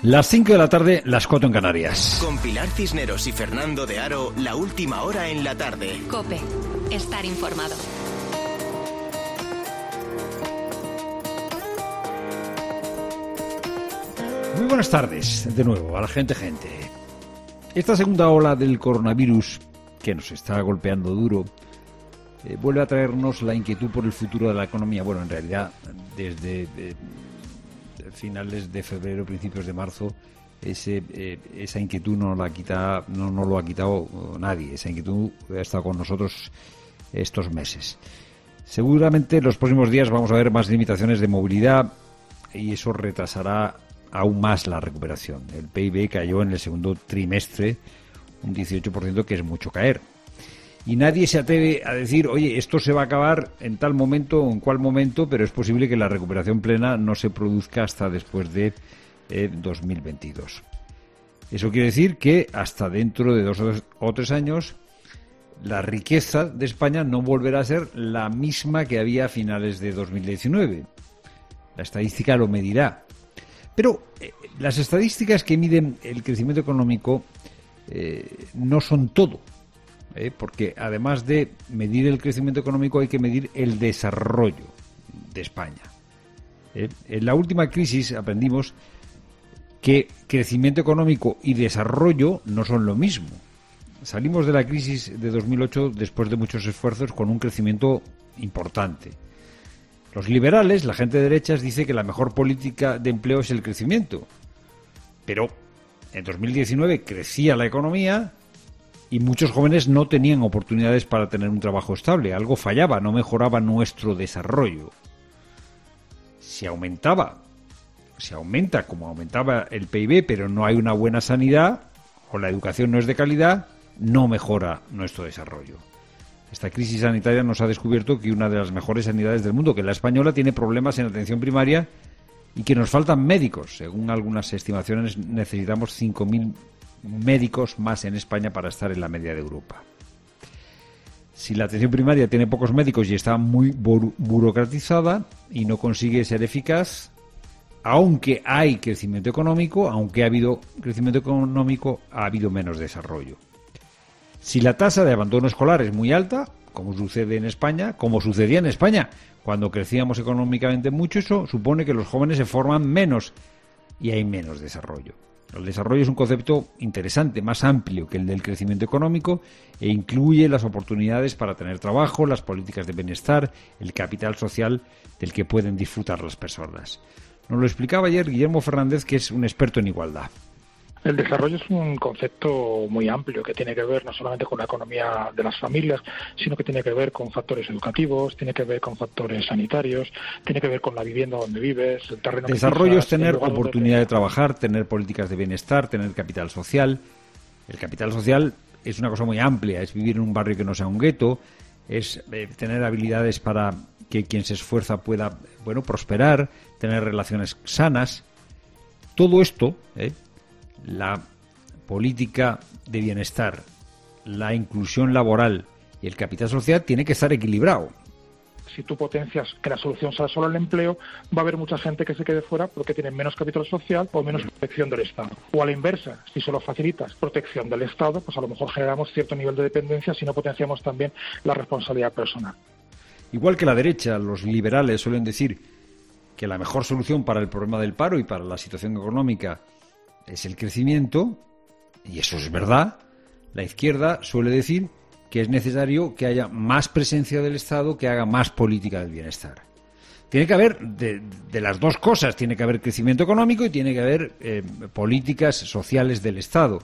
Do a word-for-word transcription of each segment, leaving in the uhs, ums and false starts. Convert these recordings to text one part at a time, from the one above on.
Las cinco de la tarde, las cuatro en Canarias. Con Pilar Cisneros y Fernando de Aro, la última hora en la tarde. COPE. Estar informado. Muy buenas tardes, de nuevo, a la gente, gente. Esta segunda ola del coronavirus, que nos está golpeando duro, eh, vuelve a traernos la inquietud por el futuro de la economía. Bueno, en realidad, desde eh, finales de febrero, principios de marzo, ese, eh, esa inquietud no la quita, no, no lo ha quitado nadie. Esa inquietud ha estado con nosotros estos meses. Seguramente en los próximos días vamos a ver más limitaciones de movilidad y eso retrasará aún más la recuperación. El P I B cayó en el segundo trimestre un dieciocho por ciento, que es mucho caer. Y nadie se atreve a decir, oye, esto se va a acabar en tal momento o en cual momento, pero es posible que la recuperación plena no se produzca hasta después de eh, dos mil veintidós. Eso quiere decir que hasta dentro de dos o tres años la riqueza de España no volverá a ser la misma que había a finales de dos mil diecinueve. La estadística lo medirá. Pero eh, las estadísticas que miden el crecimiento económico eh, no son todo, eh, porque además de medir el crecimiento económico hay que medir el desarrollo de España. Eh, en la última crisis aprendimos que crecimiento económico y desarrollo no son lo mismo. Salimos de la crisis de dos mil ocho después de muchos esfuerzos con un crecimiento importante. Los liberales, la gente de derechas, dice que la mejor política de empleo es el crecimiento. Pero en dos mil diecinueve crecía la economía y muchos jóvenes no tenían oportunidades para tener un trabajo estable. Algo fallaba, no mejoraba nuestro desarrollo. Si aumentaba, si aumenta como aumentaba el P I B, pero no hay una buena sanidad o la educación no es de calidad, no mejora nuestro desarrollo. Esta crisis sanitaria nos ha descubierto que una de las mejores sanidades del mundo, que la española, tiene problemas en atención primaria y que nos faltan médicos. Según algunas estimaciones, necesitamos cinco mil médicos más en España para estar en la media de Europa. Si la atención primaria tiene pocos médicos y está muy bur- burocratizada y no consigue ser eficaz, aunque hay crecimiento económico, aunque ha habido crecimiento económico, ha habido menos desarrollo. Si la tasa de abandono escolar es muy alta, como sucede en España, como sucedía en España cuando crecíamos económicamente mucho, eso supone que los jóvenes se forman menos y hay menos desarrollo. El desarrollo es un concepto interesante, más amplio que el del crecimiento económico e incluye las oportunidades para tener trabajo, las políticas de bienestar, el capital social del que pueden disfrutar las personas. Nos lo explicaba ayer Guillermo Fernández, que es un experto en igualdad. El desarrollo es un concepto muy amplio que tiene que ver no solamente con la economía de las familias, sino que tiene que ver con factores educativos, tiene que ver con factores sanitarios, tiene que ver con la vivienda donde vives, el terreno que Desarrollo pisas, es tener el lugar oportunidad donde de trabajar, tener políticas de bienestar, tener capital social. El capital social es una cosa muy amplia, es vivir en un barrio que no sea un gueto, es eh, tener habilidades para que quien se esfuerza pueda, bueno, prosperar, tener relaciones sanas. Todo esto, ¿eh? La política de bienestar, la inclusión laboral y el capital social tiene que estar equilibrado. Si tú potencias que la solución sea solo el empleo, va a haber mucha gente que se quede fuera porque tiene menos capital social o menos protección del Estado. O a la inversa, si solo facilitas protección del Estado, pues a lo mejor generamos cierto nivel de dependencia si no potenciamos también la responsabilidad personal. Igual que la derecha, los liberales suelen decir que la mejor solución para el problema del paro y para la situación económica es el crecimiento, y eso es verdad. La izquierda suele decir que es necesario que haya más presencia del Estado, que haga más política del bienestar. Tiene que haber de, de las dos cosas, tiene que haber crecimiento económico y tiene que haber eh, políticas sociales del Estado.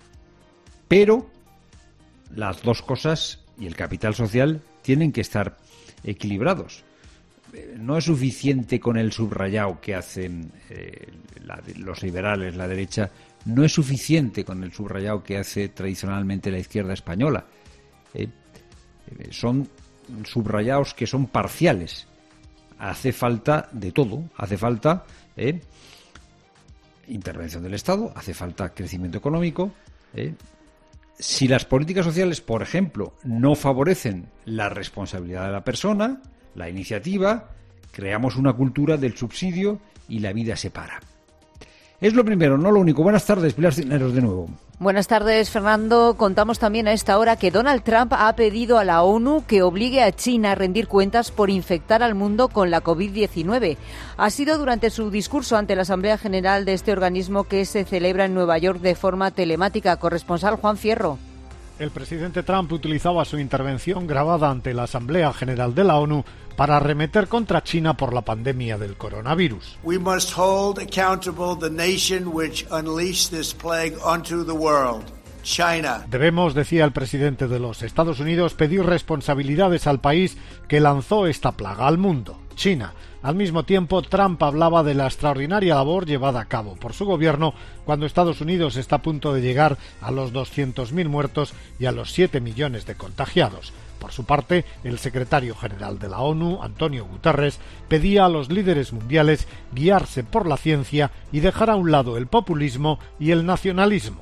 Pero las dos cosas y el capital social tienen que estar equilibrados. No es suficiente con el subrayado que hacen eh, la, los liberales, la derecha, no es suficiente con el subrayado que hace tradicionalmente la izquierda española. Eh, son subrayados que son parciales. Hace falta de todo, hace falta eh, intervención del Estado, hace falta crecimiento económico. Eh. Si las políticas sociales, por ejemplo, no favorecen la responsabilidad de la persona, la iniciativa, creamos una cultura del subsidio y la vida se para. Es lo primero, no lo único. Buenas tardes, Pilar Cisneros, de nuevo. Buenas tardes, Fernando. Contamos también a esta hora que Donald Trump ha pedido a la ONU que obligue a China a rendir cuentas por infectar al mundo con la covid diecinueve. Ha sido durante su discurso ante la Asamblea General de este organismo que se celebra en Nueva York de forma telemática. Corresponsal Juan Fierro. El presidente Trump utilizaba su intervención grabada ante la Asamblea General de la ONU para arremeter contra China por la pandemia del coronavirus. We must hold accountable the nation which unleashed this plague onto the world. China. Debemos, decía el presidente de los Estados Unidos, pedir responsabilidades al país que lanzó esta plaga al mundo, China. Al mismo tiempo, Trump hablaba de la extraordinaria labor llevada a cabo por su gobierno cuando Estados Unidos está a punto de llegar a los doscientos mil muertos y a los siete millones de contagiados. Por su parte, el secretario general de la ONU, Antonio Guterres, pedía a los líderes mundiales guiarse por la ciencia y dejar a un lado el populismo y el nacionalismo.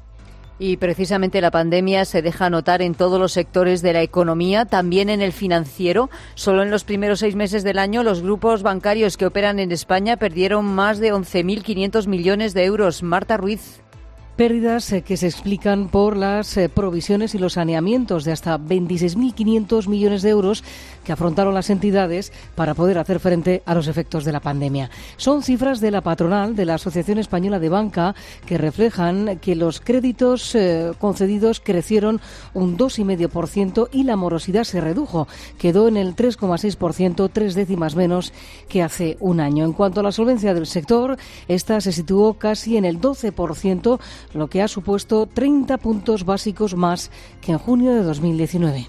Y precisamente la pandemia se deja notar en todos los sectores de la economía, también en el financiero. Solo en los primeros seis meses del año, los grupos bancarios que operan en España perdieron más de once mil quinientos millones de euros. Marta Ruiz. Pérdidas eh, que se explican por las eh, provisiones y los saneamientos de hasta veintiséis mil quinientos millones de euros que afrontaron las entidades para poder hacer frente a los efectos de la pandemia. Son cifras de la patronal de la Asociación Española de Banca que reflejan que los créditos eh, concedidos crecieron un dos coma cinco por ciento y la morosidad se redujo. Quedó en el tres coma seis por ciento, tres décimas menos que hace un año. En cuanto a la solvencia del sector, esta se situó casi en el doce por ciento, lo que ha supuesto treinta puntos básicos más que en junio de dos mil diecinueve.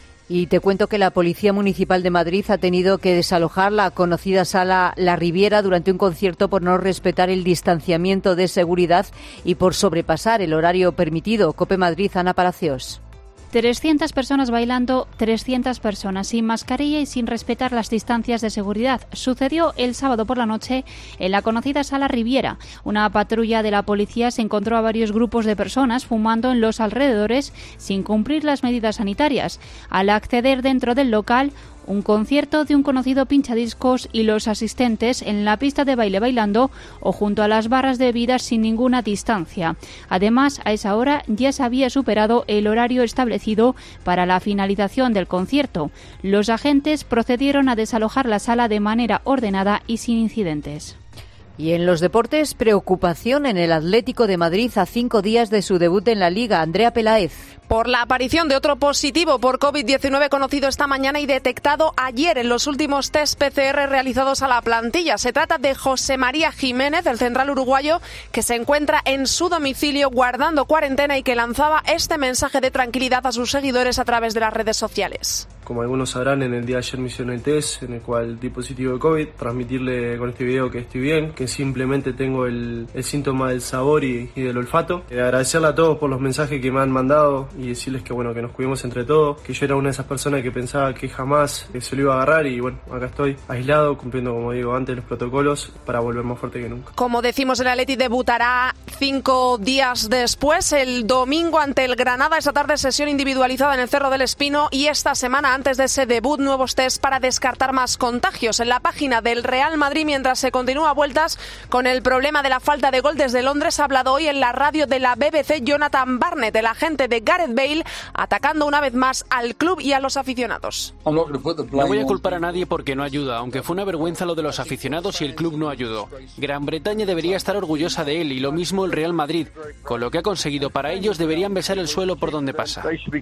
Y te cuento que la Policía Municipal de Madrid ha tenido que desalojar la conocida sala La Riviera durante un concierto por no respetar el distanciamiento de seguridad y por sobrepasar el horario permitido. COPE Madrid, Ana Palacios. trescientas personas bailando, trescientas personas sin mascarilla y sin respetar las distancias de seguridad. Sucedió el sábado por la noche en la conocida Sala Riviera. Una patrulla de la policía se encontró a varios grupos de personas fumando en los alrededores sin cumplir las medidas sanitarias. Al acceder dentro del local, un concierto de un conocido pinchadiscos y los asistentes en la pista de baile bailando o junto a las barras de bebidas sin ninguna distancia. Además, a esa hora ya se había superado el horario establecido para la finalización del concierto. Los agentes procedieron a desalojar la sala de manera ordenada y sin incidentes. Y en los deportes, preocupación en el Atlético de Madrid a cinco días de su debut en la Liga. Andrea Peláez. Por la aparición de otro positivo por covid diecinueve conocido esta mañana y detectado ayer en los últimos test P C R realizados a la plantilla. Se trata de José María Jiménez, el central uruguayo, que se encuentra en su domicilio guardando cuarentena y que lanzaba este mensaje de tranquilidad a sus seguidores a través de las redes sociales. Como algunos sabrán, en el día de ayer me hicieron el test en el cual di positivo de COVID. Transmitirle con este video que estoy bien, que simplemente tengo el, el síntoma del sabor y, y del olfato. Eh, agradecerle a todos por los mensajes que me han mandado y decirles que bueno, que nos cuidemos entre todos, que yo era una de esas personas que pensaba que jamás eh, se lo iba a agarrar y bueno, acá estoy aislado, cumpliendo, como digo antes, los protocolos para volver más fuerte que nunca. Como decimos, el Atleti debutará cinco días después, el domingo ante el Granada. Esta tarde sesión individualizada en el Cerro del Espino y esta semana antes de ese debut nuevos test para descartar más contagios. En la página del Real Madrid, mientras se continúa vueltas con el problema de la falta de gol desde Londres, ha hablado hoy en la radio de la B B C Jonathan Barnett, el agente de Gareth Bale, atacando una vez más al club y a los aficionados. No voy a culpar a nadie porque no ayuda, aunque fue una vergüenza lo de los aficionados y el club no ayudó. Gran Bretaña debería estar orgullosa de él y lo mismo el Real Madrid. Con lo que ha conseguido para ellos deberían besar el suelo por donde pasa.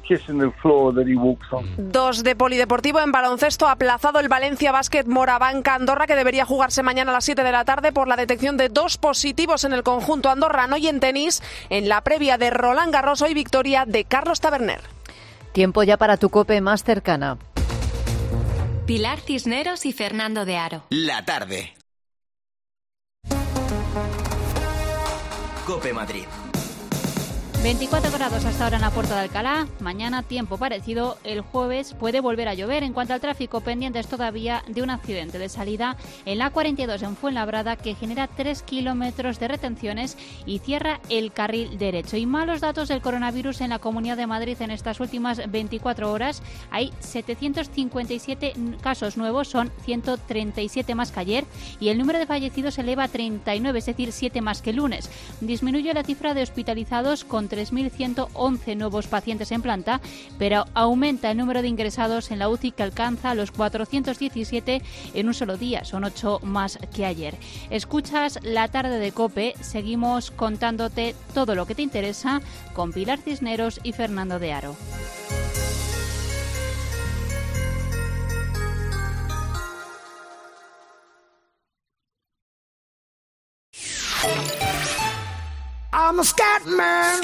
Dos de polideportivo. En baloncesto, aplazado el Valencia Basket Morabanca Andorra, que debería jugarse mañana a las siete de la tarde por la detección de dos positivos en el conjunto andorrano. Y en tenis, en la previa de Roland Garros, hoy victoria de Carlos Taberner. Tiempo ya para tu COPE más cercana. Pilar Cisneros y Fernando de Aro. La tarde. COPE Madrid. veinticuatro grados hasta ahora en la Puerta de Alcalá. Mañana tiempo parecido. El jueves puede volver a llover. En cuanto al tráfico, pendientes todavía de un accidente de salida en la cuarenta y dos en Fuenlabrada que genera tres kilómetros de retenciones y cierra el carril derecho. Y malos datos del coronavirus en la Comunidad de Madrid en estas últimas veinticuatro horas. Hay setecientos cincuenta y siete casos nuevos, son ciento treinta y siete más que ayer, y el número de fallecidos se eleva a treinta y nueve, es decir, siete más que el lunes. Disminuye la cifra de hospitalizados con tres mil ciento once nuevos pacientes en planta, pero aumenta el número de ingresados en la U C I que alcanza los cuatrocientos diecisiete en un solo día, son ocho más que ayer. Escuchas La Tarde de COPE, seguimos contándote todo lo que te interesa con Pilar Cisneros y Fernando de Aro. I'm a scat man.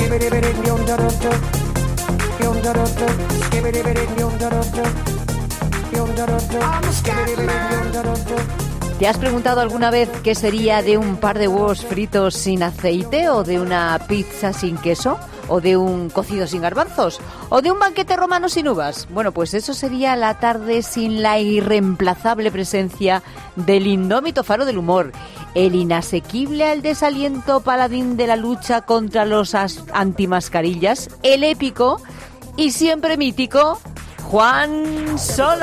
¿Te has preguntado alguna vez qué sería de un par de huevos fritos sin aceite, o de una pizza sin queso, o de un cocido sin garbanzos, o de un banquete romano sin uvas? Bueno, pues eso sería La Tarde sin la irreemplazable presencia del indómito faro del humor, el inasequible al desaliento paladín de la lucha contra los antimascarillas, el épico y siempre mítico Juan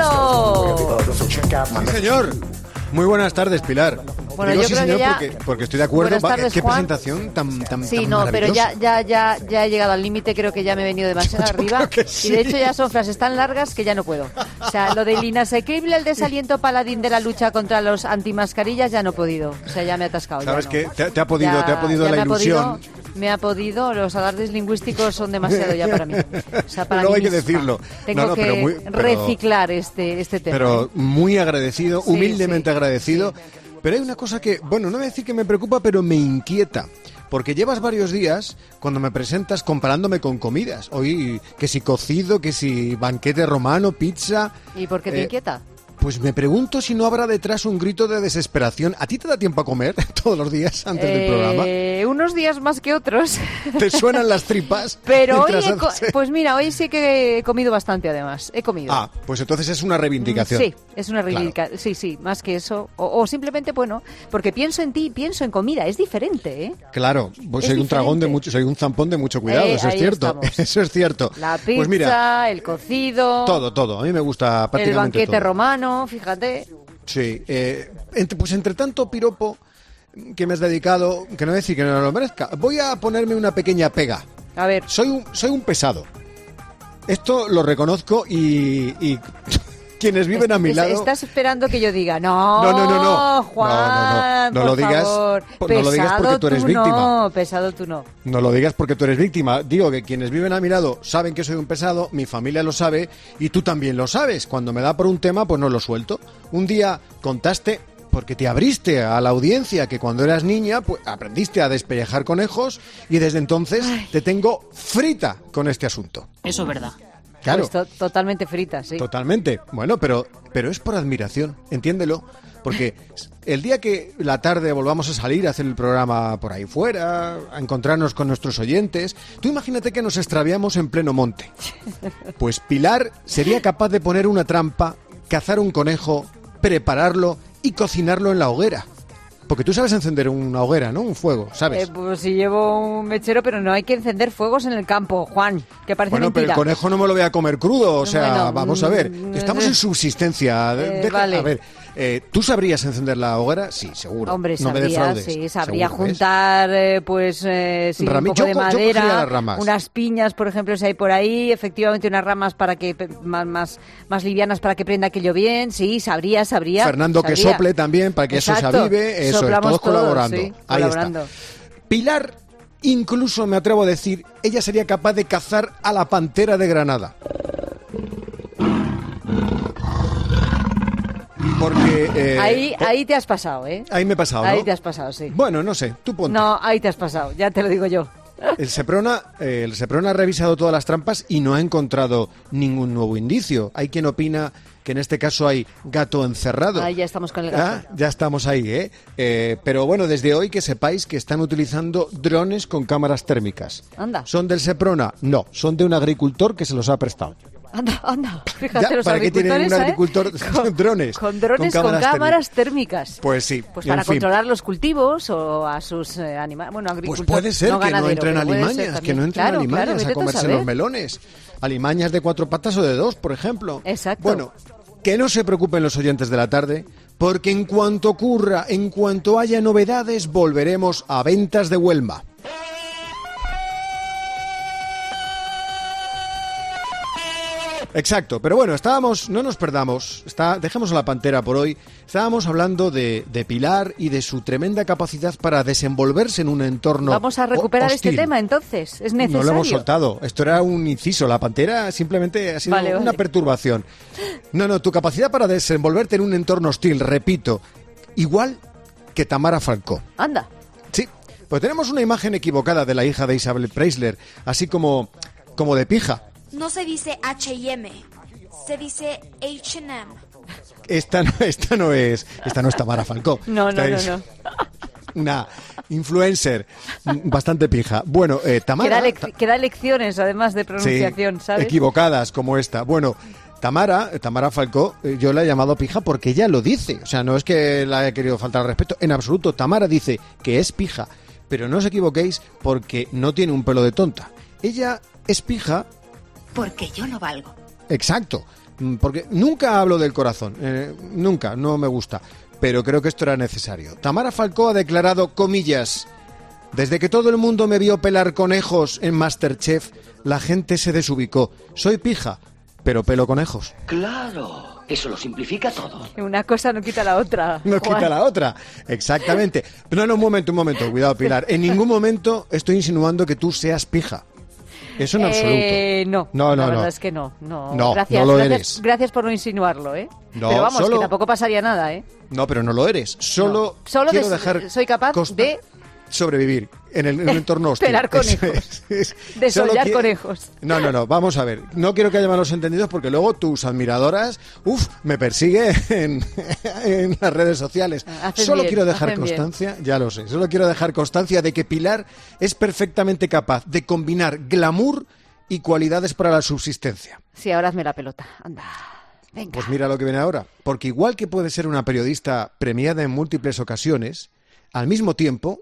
Solo. Sí, señor. Muy buenas tardes, Pilar. Bueno, Digo yo sí, creo señor, que ya... porque, porque estoy de acuerdo. Buenas tardes, ¿Qué Juan? presentación tan, tan, Sí, tan no, pero maravillosa? ya, ya, ya, ya he llegado al límite, creo que ya me he venido demasiado Yo arriba. creo que sí. Y de hecho ya son frases tan largas que ya no puedo. O sea, lo del inasequible al desaliento paladín de la lucha contra los antimascarillas ya no he podido. O sea, ya me he atascado. Sabes ya no. que te, te ha podido, Ya- te ha podido ya la me ha ilusión. podido- me ha podido, los alardes lingüísticos son demasiado ya para mí. O sea, para Luego mí hay que misma. decirlo. Tengo No, no, que pero muy- pero- reciclar este, este tema. Pero muy agradecido, Sí, humildemente sí, agradecido. Pero hay una cosa que, bueno, no voy a decir que me preocupa, pero me inquieta. Porque llevas varios días, cuando me presentas, comparándome con comidas. Hoy, que si cocido, que si banquete romano, pizza... ¿Y por qué te eh, inquieta? Pues me pregunto si no habrá detrás un grito de desesperación. ¿A ti te da tiempo a comer todos los días antes del programa? Eh, unos días más que otros. ¿Te suenan las tripas? Pero hoy, mientras he co- haces- pues mira, hoy sí que he comido bastante además. He comido. Ah, pues entonces es una reivindicación. Sí, es una reivindicación. Sí, sí, más que eso. O, o simplemente, bueno, porque pienso en ti, pienso en comida. Es diferente, ¿eh? Claro, pues Es soy un tragón de diferente. mucho, soy un zampón de mucho cuidado, Eh, eso es ahí cierto. estamos. Eso es cierto. La pizza, Pues mira, el cocido, todo, todo. A mí me gusta el prácticamente banquete todo. romano, fíjate. Sí, eh, entre- pues entre tanto piropo que me has dedicado, que no voy a decir que no lo merezca, voy a ponerme una pequeña pega. A ver. Soy un, soy un pesado. Esto lo reconozco y, y quienes viven a mi Es- lado... Estás esperando que yo diga, no, No, no, no, no. Juan, No, no, no. No por lo digas- favor. no lo digas Pesado porque tú eres víctima. No, pesado tú no. No lo digas porque tú eres víctima. Digo que quienes viven a mi lado saben que soy un pesado, mi familia lo sabe y tú también lo sabes. Cuando me da por un tema, pues no lo suelto. Un día contaste, porque te abriste a la audiencia, que cuando eras niña pues aprendiste a despellejar conejos y desde entonces te tengo frita con este asunto. Eso es verdad. Claro. Pues to- totalmente frita, sí. Totalmente. Bueno, pero, pero es por admiración, entiéndelo. Porque el día que la tarde volvamos a salir a hacer el programa por ahí fuera, a encontrarnos con nuestros oyentes, tú imagínate que nos extraviamos en pleno monte. Pues Pilar sería capaz de poner una trampa, cazar un conejo, prepararlo y cocinarlo en la hoguera. Porque tú sabes encender una hoguera, ¿no? Un fuego, ¿sabes? Eh, pues si llevo un mechero, pero no hay que encender fuegos en el campo, Juan, que parece Bueno, pero mentira. el conejo no me lo voy a comer crudo, o sea, Bueno, vamos a ver, mm, estamos eh, en subsistencia. eh, Deja- vale. A ver, eh, ¿tú sabrías encender la hoguera? Sí, seguro. Hombre, no me sabría, defraudes. sí, sabría Seguro, ¿ves? juntar, eh, pues, eh, sí, un Rami- poco yo de co- yo cogería madera, las ramas. unas piñas, por ejemplo, si hay por ahí, efectivamente unas ramas para que pe- más, más, más livianas para que prenda aquello bien, sí, sabría, sabría. Fernando que sabría. sople también para que eso se Exacto, avive, eso es, soplamos todos colaborando. sí, Ahí colaborando. está. Pilar, incluso me atrevo a decir, ella sería capaz de cazar a la pantera de Granada. Porque... eh, ahí, ahí te has pasado, ¿eh? ahí me he pasado, ¿no? Ahí te has pasado, sí. Bueno, no sé, tú ponte. No, ahí te has pasado, ya te lo digo yo. El Seprona, eh, el Seprona ha revisado todas las trampas y no ha encontrado ningún nuevo indicio. Hay quien opina que en este caso hay gato encerrado. Ahí ya estamos con el gato. ¿Ah? Ya estamos ahí, ¿eh? ¿eh? Pero bueno, desde hoy que sepáis que están utilizando drones con cámaras térmicas. Anda. ¿Son del Seprona? No, son de un agricultor que se los ha prestado. Anda, anda. Fíjate, Ya, los ¿para qué tiene un agricultores, agricultor ¿eh? con, drones? Con drones con cámaras, con cámaras térmicas. Pues sí. Pues en para fin. controlar los cultivos o a sus eh, animales. Bueno, Pues agricultores. puede ser no que ganadero, no entren pero puede alimañas, ser que no entren claro, alimañas claro, a vete tú comerse saber. los melones. Alimañas de cuatro patas o de dos, por ejemplo. Exacto. Bueno, que no se preocupen los oyentes de la tarde, porque en cuanto ocurra, en cuanto haya novedades, volveremos a Ventas de Huelma. Exacto, pero bueno, estábamos, no nos perdamos, está, dejemos a la pantera por hoy, estábamos hablando de, de Pilar y de su tremenda capacidad para desenvolverse en un entorno Vamos a recuperar hostil. este tema entonces, es necesario. No lo hemos soltado, esto era un inciso, la pantera simplemente ha sido Vale, una vale. perturbación. No, no, tu capacidad para desenvolverte en un entorno hostil, repito, igual que Tamara Falcó. Anda. Sí, pues tenemos una imagen equivocada de la hija de Isabel Preisler, así como, como de pija. No se dice H y M, se dice H and M. Esta no, esta no es, esta no es Tamara Falcó. No, no, Esta no, es no. Una influencer bastante pija. Bueno, eh, Que Tamara... da, lec- que da lecciones además de pronunciación, sí, ¿sabes? equivocadas como esta. Bueno, Tamara, Tamara Falcó, eh, yo la he llamado pija porque ella lo dice. O sea, no es que la haya querido faltar al respeto. En absoluto, Tamara dice que es pija. Pero no os equivoquéis porque no tiene un pelo de tonta. Ella es pija... Porque yo no valgo. Exacto, mm, porque nunca hablo del corazón, eh, nunca, no me gusta, pero creo que esto era necesario. Tamara Falcó ha declarado, comillas, desde que todo el mundo me vio pelar conejos en MasterChef, la gente se desubicó. Soy pija, pero pelo conejos. Claro, eso lo simplifica todo. Una cosa no quita la otra. No Juan. quita la otra, exactamente. No, no, un momento, un momento, cuidado, Pilar. En ningún momento estoy insinuando que tú seas pija. Eso en absoluto. Eh, no, No, no, la no. verdad es que no. No, No, gracias, no lo gracias, eres. gracias por no insinuarlo, ¿eh? No, Pero vamos, solo- que tampoco pasaría nada, ¿eh? No, pero no lo eres. Solo, No. Solo quiero des- dejar soy capaz consta- de sobrevivir en, el, en un entorno hostil. pelar Eso conejos. es, es. De Solo sollar qui- conejos. No, no, no, vamos a ver. No quiero que haya malos entendidos porque luego tus admiradoras, uff, me persigue en, en las redes sociales. Hacen Solo bien, quiero dejar hacen bien. constancia, ya lo sé, solo quiero dejar constancia de que Pilar es perfectamente capaz de combinar glamour y cualidades para la subsistencia. Sí, ahora hazme la pelota. Anda. Venga. Pues mira lo que viene ahora. Porque igual que puede ser una periodista premiada en múltiples ocasiones, al mismo tiempo...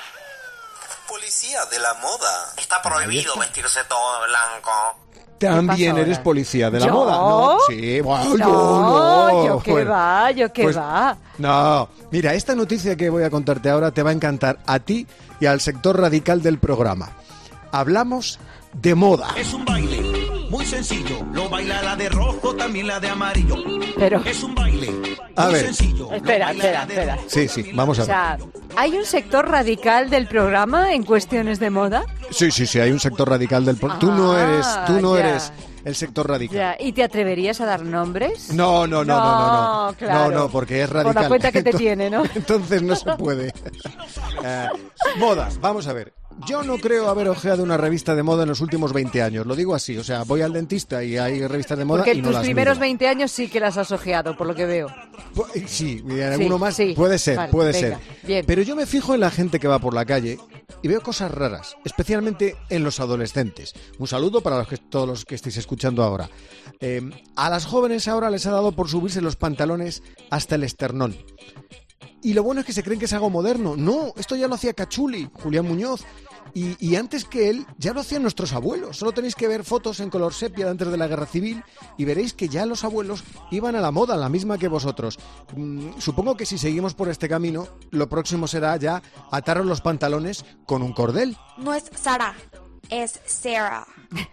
Policía de la moda. Está prohibido vestirse todo de blanco. También pasa eres ahora? policía de la ¿Yo? moda, ¿no? Sí, bueno, no, yo no. yo qué Bueno, va, yo qué pues, va. No, mira, esta noticia que voy a contarte ahora te va a encantar a ti y al sector radical del programa. Hablamos de moda. Es un baile muy sencillo. Lo baila la de rojo, también la de amarillo. Pero es un baile muy A ver. sencillo. Espera, espera, espera. Sí, sí, vamos a O ver. sea, ¿hay un sector radical del programa en cuestiones de moda? Sí, sí, sí, hay un sector radical del... pro- tú no eres, tú no ya. eres el sector radical. Ya, ¿y te atreverías a dar nombres? No, no, no, no, no, no. claro. No, no, porque es Por radical. la cuenta que te Entonces- tiene, ¿no? Entonces no se puede. Eh, modas, vamos a ver. Yo no creo haber ojeado una revista de moda en los últimos veinte años. Lo digo así. O sea, voy al dentista y hay revistas de moda Porque y no tus las primeros miro. veinte años sí que las has ojeado, por lo que veo. Pu- Sí, y en Sí, alguno más sí. puede ser, Vale, puede venga, ser. bien. Pero yo me fijo en la gente que va por la calle y veo cosas raras, especialmente en los adolescentes. Un saludo para los que, todos los que estéis escuchando ahora. Eh, a las jóvenes ahora les ha dado por subirse los pantalones hasta el esternón. Y lo bueno es que se creen que es algo moderno. No, esto ya lo hacía Cachuli, Julián Muñoz. Y, y antes que él, ya lo hacían nuestros abuelos. Solo tenéis que ver fotos en color sepia de antes de la Guerra Civil y veréis que ya los abuelos iban a la moda, la misma que vosotros. Mm, supongo que si seguimos por este camino, lo próximo será ya ataros los pantalones con un cordel. No es Sara, es Sarah.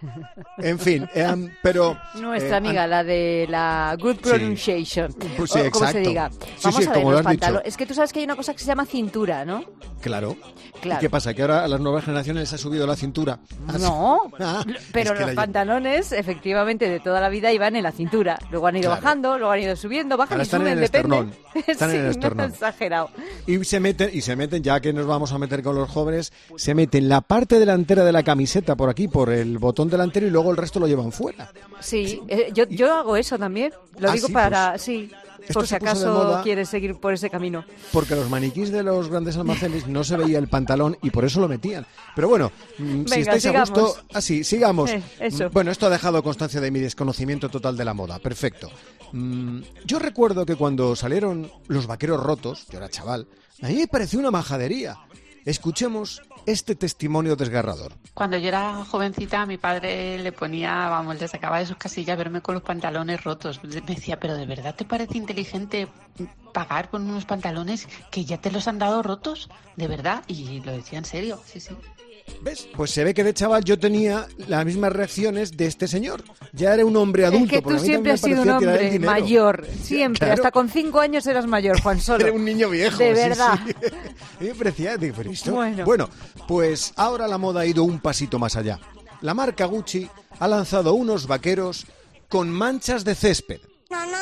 En fin, eh, pero... Nuestra eh, amiga, la de la good pronunciation. Pues sí, o como se exacto. diga. Sí, Vamos sí, a ver, como los lo has dicho. pantalones. Es que tú sabes que hay una cosa que se llama cintura, ¿no? Claro. Claro. ¿Y qué pasa? ¿Que ahora a las nuevas generaciones les ha subido la cintura? No, Ah, pero es que los la- pantalones, efectivamente, de toda la vida iban en la cintura. Luego han ido Claro. bajando, luego han ido subiendo, bajan Ahora y están suben, en el depende. esternón. Están Sí, en el no esternón. exagerado. Y se meten, y se meten, ya que nos vamos a meter con los jóvenes, se meten la parte delantera de la camiseta camiseta por aquí, por el botón delantero y luego el resto lo llevan fuera. Sí, eh, yo, yo hago eso también. Lo Ah, digo sí, para... pues, sí, esto por si se puso de acaso moda quieres seguir por ese camino. Porque los maniquís de los grandes almacenes no se veía el pantalón y por eso lo metían. Pero bueno, mm, si Venga, estáis sigamos. a gusto... Así, sigamos. Eh, eso. Mm, Bueno, esto ha dejado constancia de mi desconocimiento total de la moda. Perfecto. Mm, Yo recuerdo que cuando salieron los vaqueros rotos, yo era chaval, a mí me pareció una majadería. Escuchemos este testimonio desgarrador. Cuando yo era jovencita, mi padre le ponía, vamos, le sacaba de sus casillas verme con los pantalones rotos. Me decía, pero ¿de verdad te parece inteligente pagar con unos pantalones que ya te los han dado rotos? ¿De verdad? Y lo decía en serio, sí, sí. ¿Ves? Pues se ve que de chaval yo tenía las mismas reacciones de este señor. Ya era un hombre adulto. Es que porque tú a mí siempre también has me sido un parecía tirar el hombre dinero. mayor, siempre. Claro. Hasta con cinco años eras mayor, Juan Solo. Era un niño viejo. De sí, verdad. sí. A mí me parecía, digo, pero esto- Bueno. Bueno, pues ahora la moda ha ido un pasito más allá. La marca Gucci ha lanzado unos vaqueros con manchas de césped. No, no,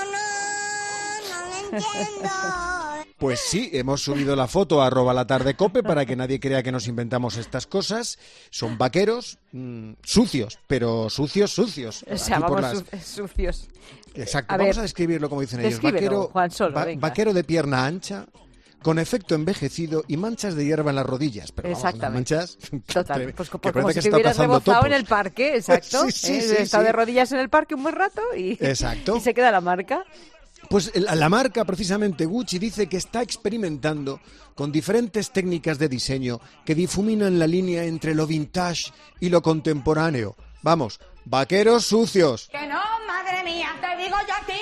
no, no lo entiendo. Pues sí, hemos subido la foto a arroba la tarde cope para que nadie crea que nos inventamos estas cosas. Son vaqueros mmm, sucios, pero sucios, sucios. O sea, Aquí por vamos las- su- sucios. Exacto, A vamos ver, a describirlo como dicen ellos. descríbelo, Vaquero, Juan Solo, va- venga. vaquero de pierna ancha, con efecto envejecido y manchas de hierba en las rodillas. Pero vamos, unas Exactamente. manchas Total, pues que como, parece si que te está hubieras cazando rebozado topos. en el parque, exacto. Sí, sí, Eh, sí, está sí. de rodillas en el parque un buen rato y, Exacto. y se queda la marca. Pues la, la marca, precisamente Gucci, dice que está experimentando con diferentes técnicas de diseño que difuminan la línea entre lo vintage y lo contemporáneo. Vamos, vaqueros sucios. Que no, madre mía, te digo yo a ti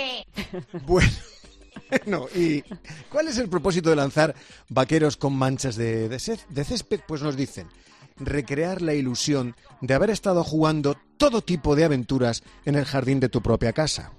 que sí. Bueno, no, ¿y cuál es el propósito de lanzar vaqueros con manchas de, de, cé- de césped? Pues nos dicen, recrear la ilusión de haber estado jugando todo tipo de aventuras en el jardín de tu propia casa.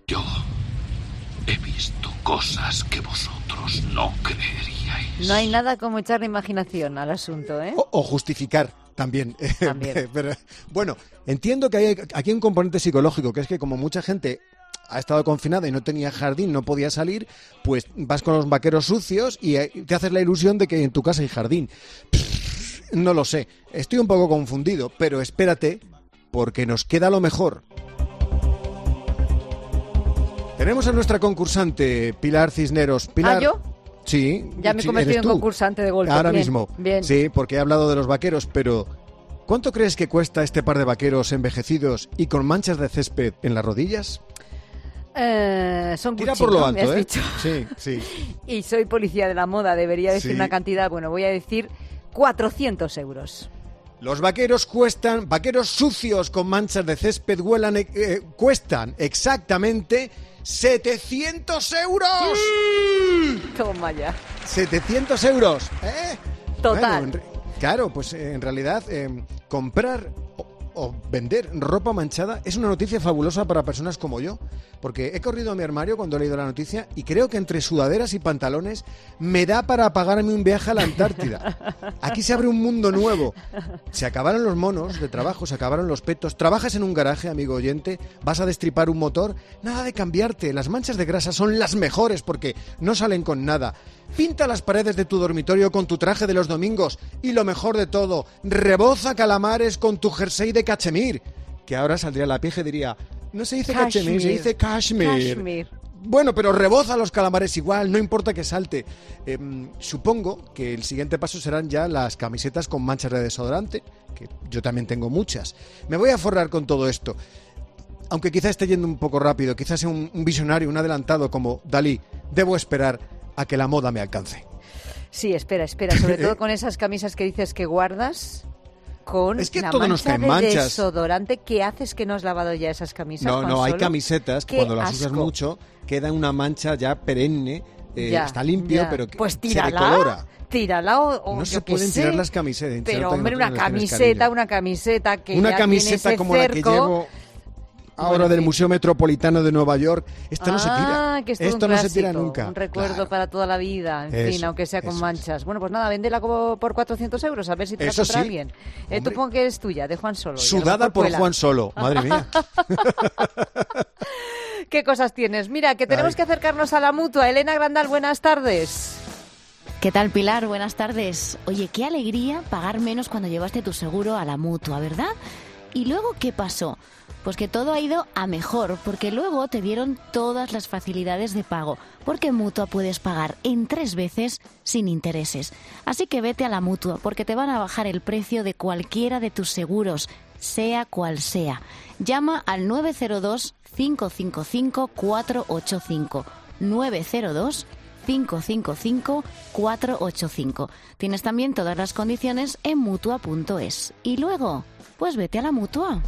He visto cosas que vosotros no creeríais. No hay nada como echarle imaginación al asunto, ¿eh? O, o justificar también. También. Pero, bueno, entiendo que hay aquí un componente psicológico, que es que como mucha gente ha estado confinada y no tenía jardín, no podía salir, pues vas con los vaqueros sucios y eh, te haces la ilusión de que en tu casa hay jardín. Pff, no lo sé, estoy un poco confundido, pero espérate, porque nos queda lo mejor. Tenemos a nuestra concursante, Pilar Cisneros. Pilar, ¿Ah, yo? Sí. Ya me he sí, convertido eres en tú. concursante de golpe. Ahora Bien, mismo. Bien. Sí, porque he hablado de los vaqueros, pero ¿cuánto crees que cuesta este par de vaqueros envejecidos y con manchas de césped en las rodillas? Eh, son Tira Gucci, por lo ¿no? alto, Me has ¿eh? dicho. Sí, sí. Y soy policía de la moda, debería decir Sí. una cantidad. Bueno, voy a decir cuatrocientos euros. Los vaqueros cuestan, vaqueros sucios con manchas de césped huelan, eh, eh, cuestan exactamente setecientos euros. Toma ya. setecientos euros, ¿eh? Total. Bueno, en re- claro, pues eh, en realidad eh, comprar o, o vender ropa manchada es una noticia fabulosa para personas como yo, porque he corrido a mi armario cuando he leído la noticia y creo que entre sudaderas y pantalones me da para pagarme un viaje a la Antártida. Aquí se abre un mundo nuevo. Se acabaron los monos de trabajo, se acabaron los petos. Trabajas en un garaje, amigo oyente, vas a destripar un motor, nada de cambiarte. Las manchas de grasa son las mejores porque no salen con nada. Pinta las paredes de tu dormitorio con tu traje de los domingos y lo mejor de todo, reboza calamares con tu jersey de cachemir, que ahora saldría la pija y diría, no se dice cachemir, se dice cashmere. Cashmere. Bueno, pero reboza los calamares igual, no importa que salte. Eh, supongo que el siguiente paso serán ya las camisetas con manchas de desodorante, que yo también tengo muchas. Me voy a forrar con todo esto. Aunque quizá esté yendo un poco rápido, quizás sea un, un visionario, un adelantado como Dalí, debo esperar a que la moda me alcance. Sí, espera, espera. Sobre todo con esas camisas que dices que guardas con Es que la todo nos mancha caen de manchas. desodorante. ¿Qué haces que no has lavado ya esas camisas, No, Juan no, hay Solo? camisetas que ¡Qué cuando las usas asco! mucho queda una mancha ya perenne, eh, Ya, está limpio, ya. pero que Pues se tírala, decolora. tírala o, o No yo se qué pueden sé. tirar las camisetas. se Pero nota que hombre, no una les tienes camiseta, cariño. una camiseta que Una ya camiseta tiene ese como la que cerco. llevo ahora Bueno, en del fin. Museo Metropolitano de Nueva York. Esta no se Ah, tira. que es todo Esto un no se tira clásico, nunca. Un recuerdo Claro. para toda la vida, en Eso, fin, aunque sea con eso manchas. Bueno, pues nada, véndela como por cuatrocientos euros, a ver si te la Eso compra sí. alguien. Eh, tú Hombre. pon que es tuya, de Juan Solo. y a lo Sudada mejor por cuela. Juan Solo. Madre mía. ¿Qué cosas tienes? Mira, que tenemos Ay. que acercarnos a la Mutua. Elena Grandal, buenas tardes. ¿Qué tal, Pilar? Buenas tardes. Oye, qué alegría pagar menos cuando llevaste tu seguro a la Mutua, ¿verdad? ¿Y luego qué pasó? Pues que todo ha ido a mejor, porque luego te dieron todas las facilidades de pago, porque en Mutua puedes pagar en tres veces sin intereses. Así que vete a la Mutua, porque te van a bajar el precio de cualquiera de tus seguros, sea cual sea. Llama al nueve cero dos, cinco cinco cinco, cuatro ocho cinco. nueve cero dos, cinco cinco cinco, cuatro ocho cinco. Tienes también todas las condiciones en Mutua punto es. Y luego, pues vete a la Mutua.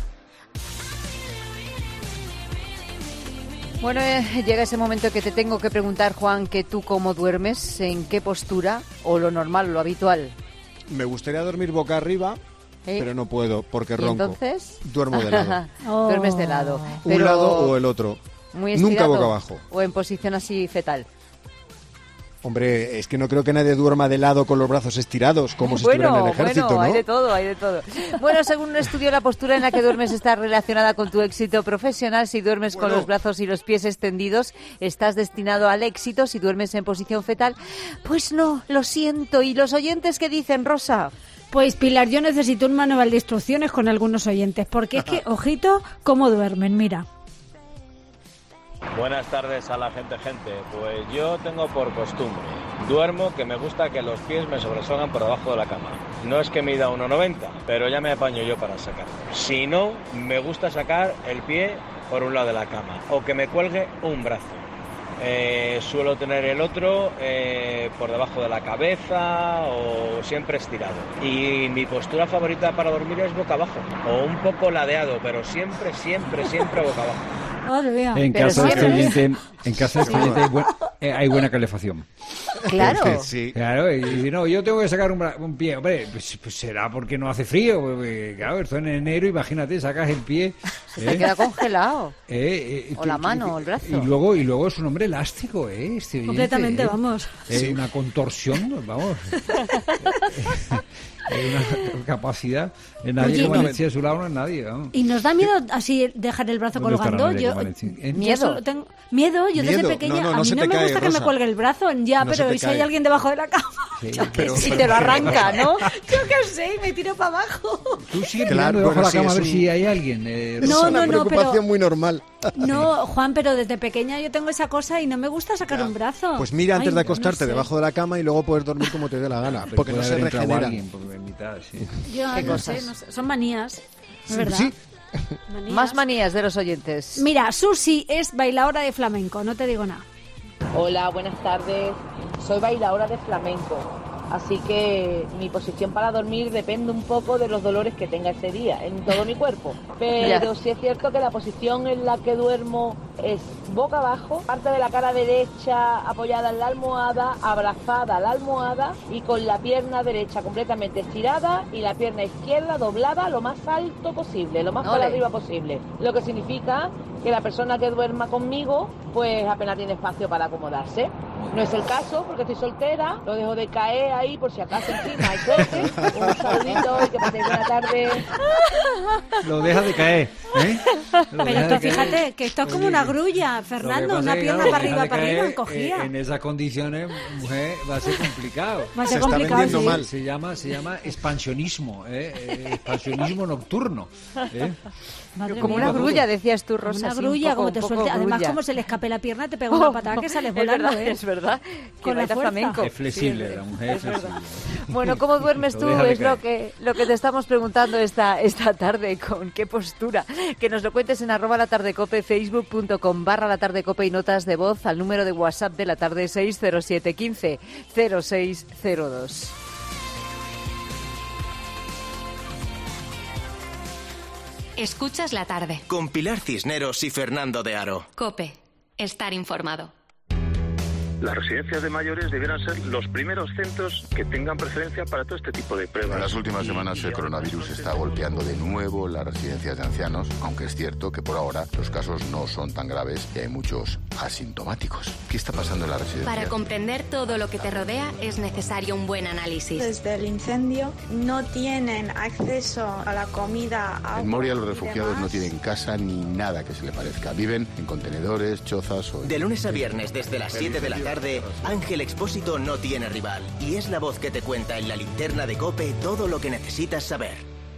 Bueno, eh, llega ese momento que te tengo que preguntar, Juan, que tú cómo duermes, en qué postura, o lo normal, o lo habitual. Me gustaría dormir boca arriba, ¿Eh? pero no puedo porque ¿Y ronco. entonces? Duermo de lado. Oh. Duermes de lado. Un pero lado o el otro. Muy Nunca boca abajo. O en posición así fetal. Hombre, es que no creo que nadie duerma de lado con los brazos estirados, como si bueno, estuviera en el ejército, bueno, ¿no? hay de todo, hay de todo. Bueno, según un estudio, la postura en la que duermes está relacionada con tu éxito profesional. Si duermes bueno. con los brazos y los pies extendidos, estás destinado al éxito. Si duermes en posición fetal, pues no, lo siento. ¿Y los oyentes qué dicen, Rosa? Pues, Pilar, yo necesito un manual de instrucciones con algunos oyentes, porque es que, ojito, cómo duermen, mira. Buenas tardes a la gente, gente. Pues yo tengo por costumbre, duermo que me gusta que los pies me sobresalgan por debajo de la cama. No es que mida uno noventa, pero ya me apaño yo para sacarlo. Si no, me gusta sacar el pie por un lado de la cama o que me cuelgue un brazo. Eh, suelo tener el otro eh, por debajo de la cabeza o siempre estirado. Y mi postura favorita para dormir es boca abajo o un poco ladeado, pero siempre, siempre, siempre boca abajo. En casa, de este oyente, en casa de este oyente hay, buen, eh, hay buena calefacción. Claro. Sí. Claro, y no, yo tengo que sacar un, un pie. Hombre, pues, pues será porque no hace frío. Porque, claro, esto en enero, imagínate, sacas el pie. Se te ¿eh? queda congelado. Eh, eh, o la mano, o el brazo. Y luego, y luego es un hombre elástico, ¿eh? Este oyente, completamente, ¿eh? vamos. Es sí. Una contorsión, vamos. Una capacidad. Nadie como Valencia de su lado no es nadie. ¿No? Y nos da miedo así dejar el brazo colgando. Yo, miedo. Yo tengo, miedo, yo miedo. desde pequeña. No, no, a no mí no me cae, gusta Rosa. que me cuelgue el brazo, ya, no pero ¿y si hay alguien debajo de la cama? Sí, pero, y te lo arranca, ¿no? Yo qué sé, y me tiro para abajo. Tú sigues claro, mirando debajo de la sí, cama a ver un... si hay alguien. Eh, no, es una no, no, preocupación pero... muy normal. No, Juan, pero desde pequeña yo tengo esa cosa y no me gusta sacar ya. un brazo. Pues mira antes Ay, de acostarte no sé. debajo de la cama y luego puedes dormir como te dé la gana, pero porque no se regenera. Alguien, porque en mitad, sí. Yo ¿Qué no cosas? sé, no sé, son manías, es verdad. Sí. Manías. Más manías de los oyentes. Mira, Susi es bailadora de flamenco, no te digo nada. Hola, buenas tardes. Soy bailadora de flamenco, así que mi posición para dormir depende un poco de los dolores que tenga ese día en todo mi cuerpo. Pero sí es cierto que la posición en la que duermo es boca abajo, parte de la cara derecha apoyada en la almohada, abrazada a la almohada y con la pierna derecha completamente estirada y la pierna izquierda doblada lo más alto posible, lo más Ole. para arriba posible. Lo que significa que la persona que duerma conmigo pues apenas tiene espacio para acomodarse. No es el caso porque estoy soltera, lo dejo de caer ahí por si acaso encima hay suerte. Un saludito y que paséis buena tarde. Lo deja de caer, ¿eh? Lo Pero esto, fíjate, que esto es como una grulla, Fernando, una pierna para arriba, para arriba, encogida. Eh, en esas conciones, mujer, va a ser complicado. Va a ser se complicado, está vendiendo sí. mal. Se llama, se llama expansionismo, ¿eh? Eh, expansionismo nocturno. ¿eh? Madre Como mía. una grulla, decías tú, Rosa. Una sí, grulla, un poco, como te un poco suelte. Además, grulla. como se le escape la pierna, te pega una patada que sales Es volando, verdad, ¿eh? es verdad. Que Con la baila fuerza. flamenco. Es flexible, Sí, la mujer es verdad. flexible. Bueno, ¿cómo duermes tú? Lo deja de Es lo caer. que, lo que te estamos preguntando esta, esta tarde. ¿Con qué postura? Que nos lo cuentes en arroba la tardecope, facebook punto com barra la tardecope y notas de voz al número de WhatsApp de la tarde seis cero siete uno cinco cero seis cero dos. Escuchas la tarde. Con Pilar Cisneros y Fernando de Aro. COPE. Estar informado. Las residencias de mayores debieran ser los primeros centros que tengan preferencia para todo este tipo de pruebas. En las últimas semanas el coronavirus está golpeando de nuevo las residencias de ancianos, aunque es cierto que por ahora los casos no son tan graves y hay muchos asintomáticos. ¿Qué está pasando en la residencia? Para comprender todo lo que te rodea es necesario un buen análisis. Desde el incendio no tienen acceso a la comida, agua. En Moria los y refugiados demás. no tienen casa ni nada que se le parezca. Viven en contenedores, chozas o... De lunes a viernes desde las siete de la tarde tarde, Ángel Expósito no tiene rival y es la voz que te cuenta en la linterna de COPE todo lo que necesitas saber.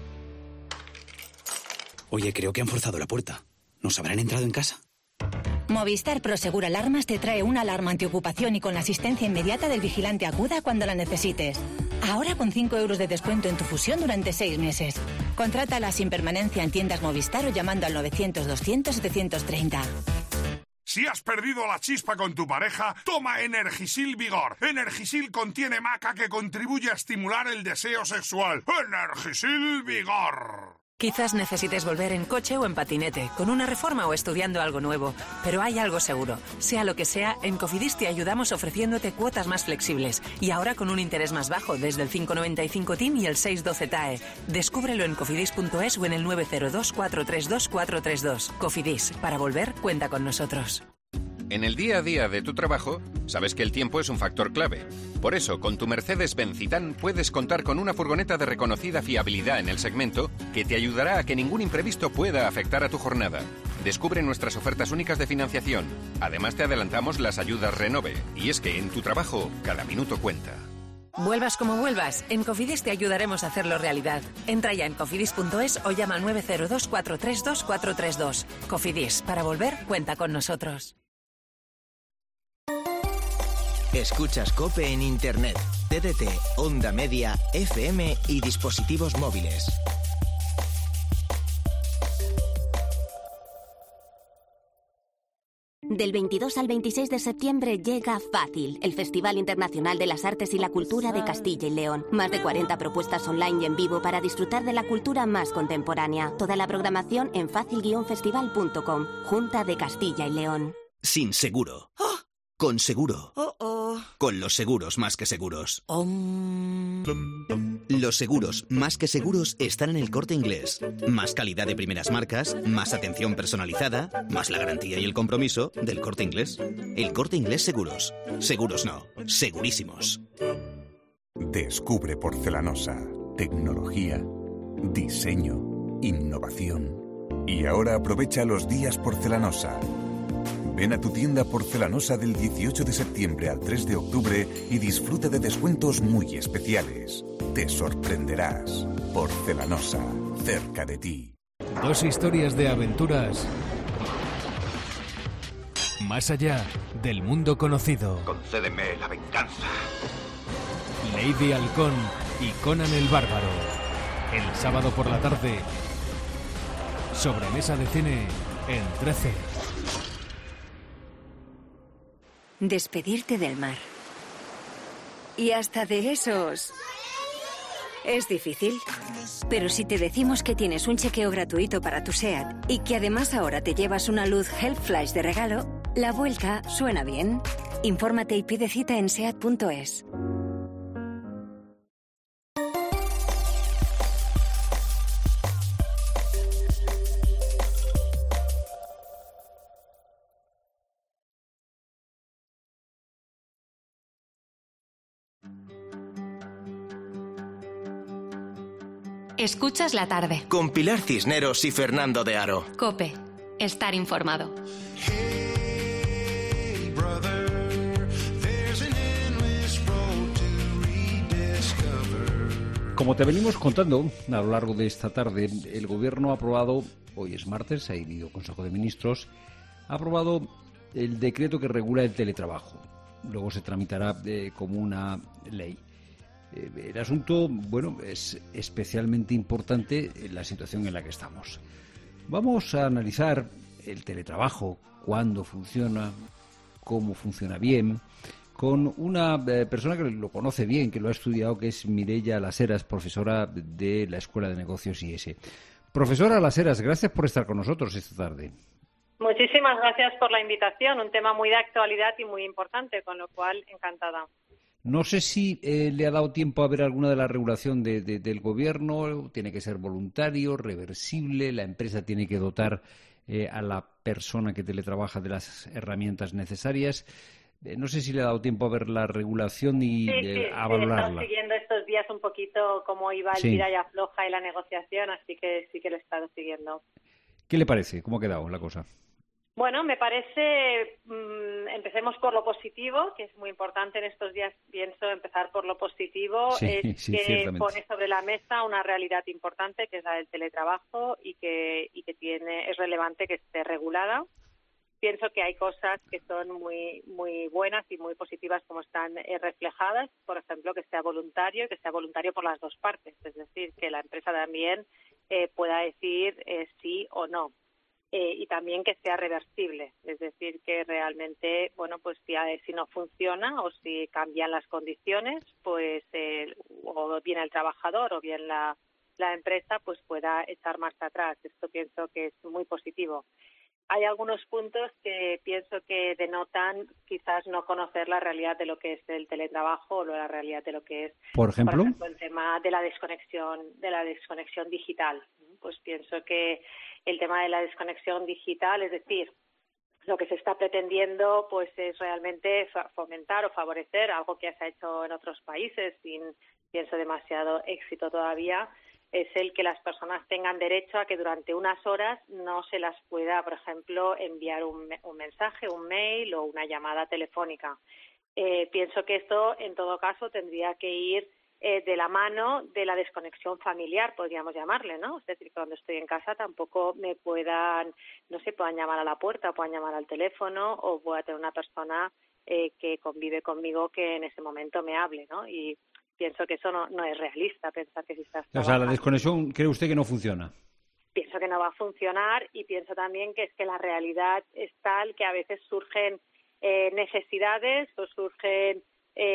Oye, creo que han forzado la puerta. ¿Nos habrán entrado en casa? Movistar Prosegur Alarmas te trae una alarma antiocupación y con la asistencia inmediata del vigilante aguda cuando la necesites. Ahora con cinco euros de descuento en tu fusión durante seis meses. Contrátala sin permanencia en tiendas Movistar o llamando al novecientos doscientos setecientos treinta. Si has perdido la chispa con tu pareja, toma Energisil Vigor. Energisil contiene maca que contribuye a estimular el deseo sexual. Energisil Vigor. Quizás necesites volver en coche o en patinete, con una reforma o estudiando algo nuevo. Pero hay algo seguro. Sea lo que sea, en Cofidis te ayudamos ofreciéndote cuotas más flexibles. Y ahora con un interés más bajo, desde el cinco noventa y cinco T I M y el seis doce T A E. Descúbrelo en cofidis punto es o en el nueve cero dos, cuatro tres dos, cuatro tres dos. Cofidis, para volver, cuenta con nosotros. En el día a día de tu trabajo, sabes que el tiempo es un factor clave. Por eso, con tu Mercedes-Benz Citan puedes contar con una furgoneta de reconocida fiabilidad en el segmento que te ayudará a que ningún imprevisto pueda afectar a tu jornada. Descubre nuestras ofertas únicas de financiación. Además, te adelantamos las ayudas Renove. Y es que en tu trabajo, cada minuto cuenta. Vuelvas como vuelvas, en Cofidis te ayudaremos a hacerlo realidad. Entra ya en cofidis punto es o llama al nueve cero dos, cuatro tres dos, cuatro tres dos. Cofidis, para volver, cuenta con nosotros. Escuchas COPE en Internet, T D T, Onda Media, F M y dispositivos móviles. Del veintidós al veintiséis de septiembre llega Fácil, el Festival Internacional de las Artes y la Cultura de Castilla y León. Más de cuarenta propuestas online y en vivo para disfrutar de la cultura más contemporánea. Toda la programación en fácil guion festival punto com. Junta de Castilla y León. Sin seguro. ¡Oh! Con seguro. Oh, oh. Con los seguros más que seguros. Um... Los seguros más que seguros están en El Corte Inglés. Más calidad de primeras marcas, más atención personalizada, más la garantía y el compromiso del Corte Inglés. El Corte Inglés Seguros. Seguros no, segurísimos. Descubre Porcelanosa. Tecnología, diseño, innovación. Y ahora aprovecha los días Porcelanosa. Ven a tu tienda Porcelanosa del dieciocho de septiembre al tres de octubre y disfruta de descuentos muy especiales. Te sorprenderás. Porcelanosa, cerca de ti. Dos historias de aventuras más allá del mundo conocido. Concédeme la venganza. Lady Halcón y Conan el Bárbaro. El sábado por la tarde. Sobremesa de cine en trece. Despedirte del mar. Y hasta de esos... Es difícil. Pero si te decimos que tienes un chequeo gratuito para tu SEAT y que además ahora te llevas una luz Help Flash de regalo, la vuelta suena bien. Infórmate y pide cita en seat punto es. Escuchas la tarde. Con Pilar Cisneros y Fernando de Aro. COPE. Estar informado. Como te venimos contando a lo largo de esta tarde, el Gobierno ha aprobado, hoy es martes, ha ido Consejo de Ministros, ha aprobado el decreto que regula el teletrabajo. Luego se tramitará eh, como una ley. El asunto, bueno, es especialmente importante en la situación en la que estamos. Vamos a analizar el teletrabajo, cuándo funciona, cómo funciona bien, con una eh, persona que lo conoce bien, que lo ha estudiado, que es Mireia Las Heras, profesora de la Escuela de Negocios I E S. Profesora Las Heras, gracias por estar con nosotros esta tarde. Muchísimas gracias por la invitación, un tema muy de actualidad y muy importante, con lo cual encantada. No sé si eh, le ha dado tiempo a ver alguna de la regulación de, de, del Gobierno. Tiene que ser voluntario, reversible, la empresa tiene que dotar eh, a la persona que teletrabaja de las herramientas necesarias. Eh, no sé si le ha dado tiempo a ver la regulación y sí, eh, sí, a valorarla. He estado siguiendo estos días un poquito cómo iba el sí. tira y afloja y la negociación, así que sí que lo he estado siguiendo. ¿Qué le parece? ¿Cómo ha quedado la cosa? Bueno, me parece, mmm, empecemos por lo positivo, que es muy importante en estos días, pienso empezar por lo positivo, sí, es sí, que pone sobre la mesa una realidad importante, que es la del teletrabajo, y que, y que tiene, es relevante que esté regulada. Pienso que hay cosas que son muy muy buenas y muy positivas como están eh, reflejadas, por ejemplo, que sea voluntario y que sea voluntario por las dos partes, es decir, que la empresa también eh, pueda decir eh, sí o no. Eh, y también que sea reversible, es decir, que realmente, bueno, pues si, si no funciona o si cambian las condiciones, pues eh, o bien el trabajador o bien la, la empresa, pues pueda echar marcha atrás. Esto pienso que es muy positivo. Hay algunos puntos que pienso que denotan quizás no conocer la realidad de lo que es el teletrabajo o la realidad de lo que es, por ejemplo, por ejemplo el tema de la desconexión, de la desconexión digital. Pues pienso que el tema de la desconexión digital, es decir, lo que se está pretendiendo pues es realmente fomentar o favorecer algo que se ha hecho en otros países sin, pienso, demasiado éxito todavía, es el que las personas tengan derecho a que durante unas horas no se las pueda, por ejemplo, enviar un, un mensaje, un mail o una llamada telefónica. Eh, pienso que esto, en todo caso, tendría que ir eh, de la mano de la desconexión familiar, podríamos llamarle, ¿no? Es decir, cuando estoy en casa tampoco me puedan, no sé, puedan llamar a la puerta, puedan llamar al teléfono o pueda tener una persona eh, que convive conmigo que en ese momento me hable, ¿no? Y pienso que eso no, no es realista, pensar que si estás trabajando... O sea, la desconexión, ¿cree usted que no funciona? Pienso que no va a funcionar y pienso también que es que la realidad es tal que a veces surgen eh, necesidades o surgen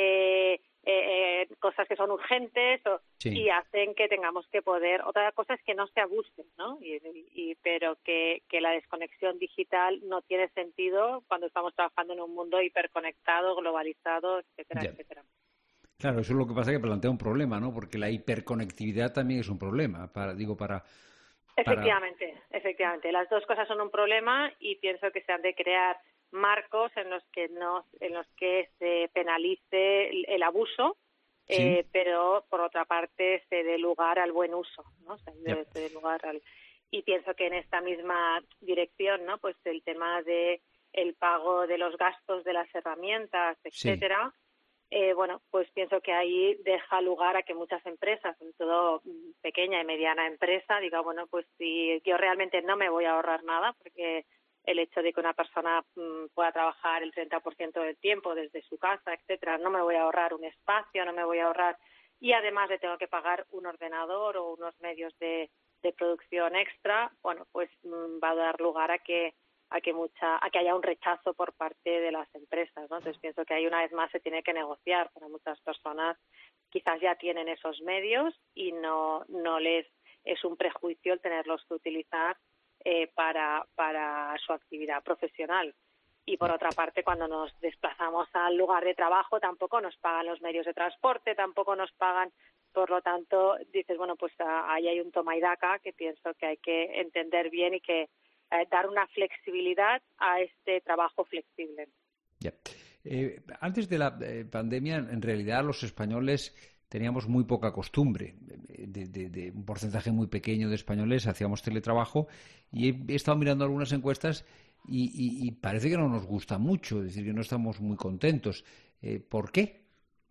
eh, eh, eh, cosas que son urgentes o, sí. y hacen que tengamos que poder... Otra cosa es que no se abusen, ¿no? Y, y, pero que, que la desconexión digital no tiene sentido cuando estamos trabajando en un mundo hiperconectado, globalizado, etcétera, yeah. etcétera. Claro, eso es lo que pasa, que plantea un problema, ¿no? Porque la hiperconectividad también es un problema, para, digo, para... para... Efectivamente, efectivamente. Las dos cosas son un problema y pienso que se han de crear marcos en los que no, en los que se penalice el, el abuso, sí. eh, pero por otra parte se dé lugar al buen uso, ¿no? O sea, yep. se dé lugar al... Y pienso que en esta misma dirección, ¿no? Pues el tema de el pago de los gastos de las herramientas, etcétera. Sí. Eh, bueno, pues pienso que ahí deja lugar a que muchas empresas, sobre todo pequeña y mediana empresa, digan, bueno, pues si yo realmente no me voy a ahorrar nada, porque el hecho de que una persona mmm, pueda trabajar el treinta por ciento del tiempo desde su casa, etcétera, no me voy a ahorrar un espacio, no me voy a ahorrar, y además le tengo que pagar un ordenador o unos medios de, de producción extra, bueno, pues mmm, va a dar lugar a que a que mucha a que haya un rechazo por parte de las empresas, ¿no? Entonces pienso que ahí una vez más se tiene que negociar. Para muchas personas quizás ya tienen esos medios y no no les es un prejuicio el tenerlos que utilizar eh, para para su actividad profesional. Y por otra parte, cuando nos desplazamos al lugar de trabajo tampoco nos pagan los medios de transporte, tampoco nos pagan, por lo tanto dices, bueno, pues ahí hay un toma y daca que pienso que hay que entender bien y que Eh, dar una flexibilidad a este trabajo flexible. Yeah. Eh, antes de la eh, pandemia, en realidad los españoles teníamos muy poca costumbre. De, de, de un porcentaje muy pequeño de españoles hacíamos teletrabajo y he, he estado mirando algunas encuestas y, y, y parece que no nos gusta mucho, es decir, que no estamos muy contentos. Eh, ¿Por qué?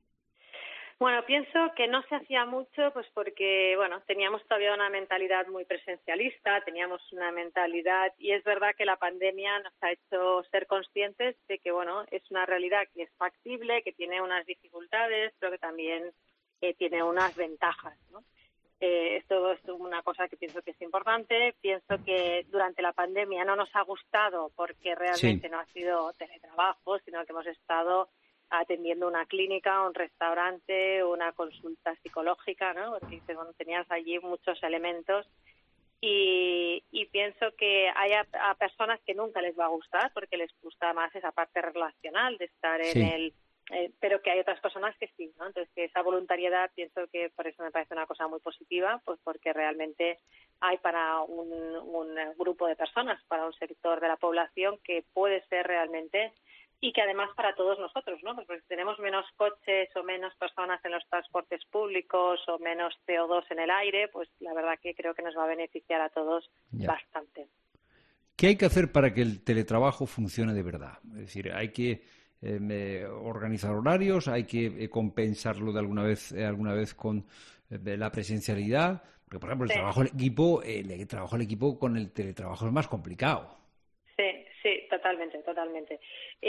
Bueno, pienso que no se hacía mucho pues porque, bueno, teníamos todavía una mentalidad muy presencialista, teníamos una mentalidad, y es verdad que la pandemia nos ha hecho ser conscientes de que, bueno, es una realidad que es factible, que tiene unas dificultades, pero que también eh, tiene unas ventajas, ¿no? Eh, esto es una cosa que pienso que es importante. Pienso que durante la pandemia no nos ha gustado porque realmente sí. no ha sido teletrabajo, sino que hemos estado atendiendo una clínica, un restaurante, una consulta psicológica, ¿no? Porque bueno, tenías allí muchos elementos y, y pienso que hay a, a personas que nunca les va a gustar porque les gusta más esa parte relacional de estar en sí. el... Eh, pero que hay otras personas que sí, ¿no? Entonces, que esa voluntariedad, pienso que por eso me parece una cosa muy positiva, pues porque realmente hay para un, un grupo de personas, para un sector de la población que puede ser realmente... Y que además para todos nosotros, ¿no? Porque si tenemos menos coches o menos personas en los transportes públicos o menos C O dos en el aire, pues la verdad que creo que nos va a beneficiar a todos ya. bastante. ¿Qué hay que hacer para que el teletrabajo funcione de verdad? Es decir, hay que eh, organizar horarios, hay que eh, compensarlo de alguna vez, eh, alguna vez con eh, la presencialidad. Porque, por ejemplo, el Sí. trabajo en equipo, eh, el trabajo en equipo con el teletrabajo es más complicado. Sí, sí, totalmente, totalmente.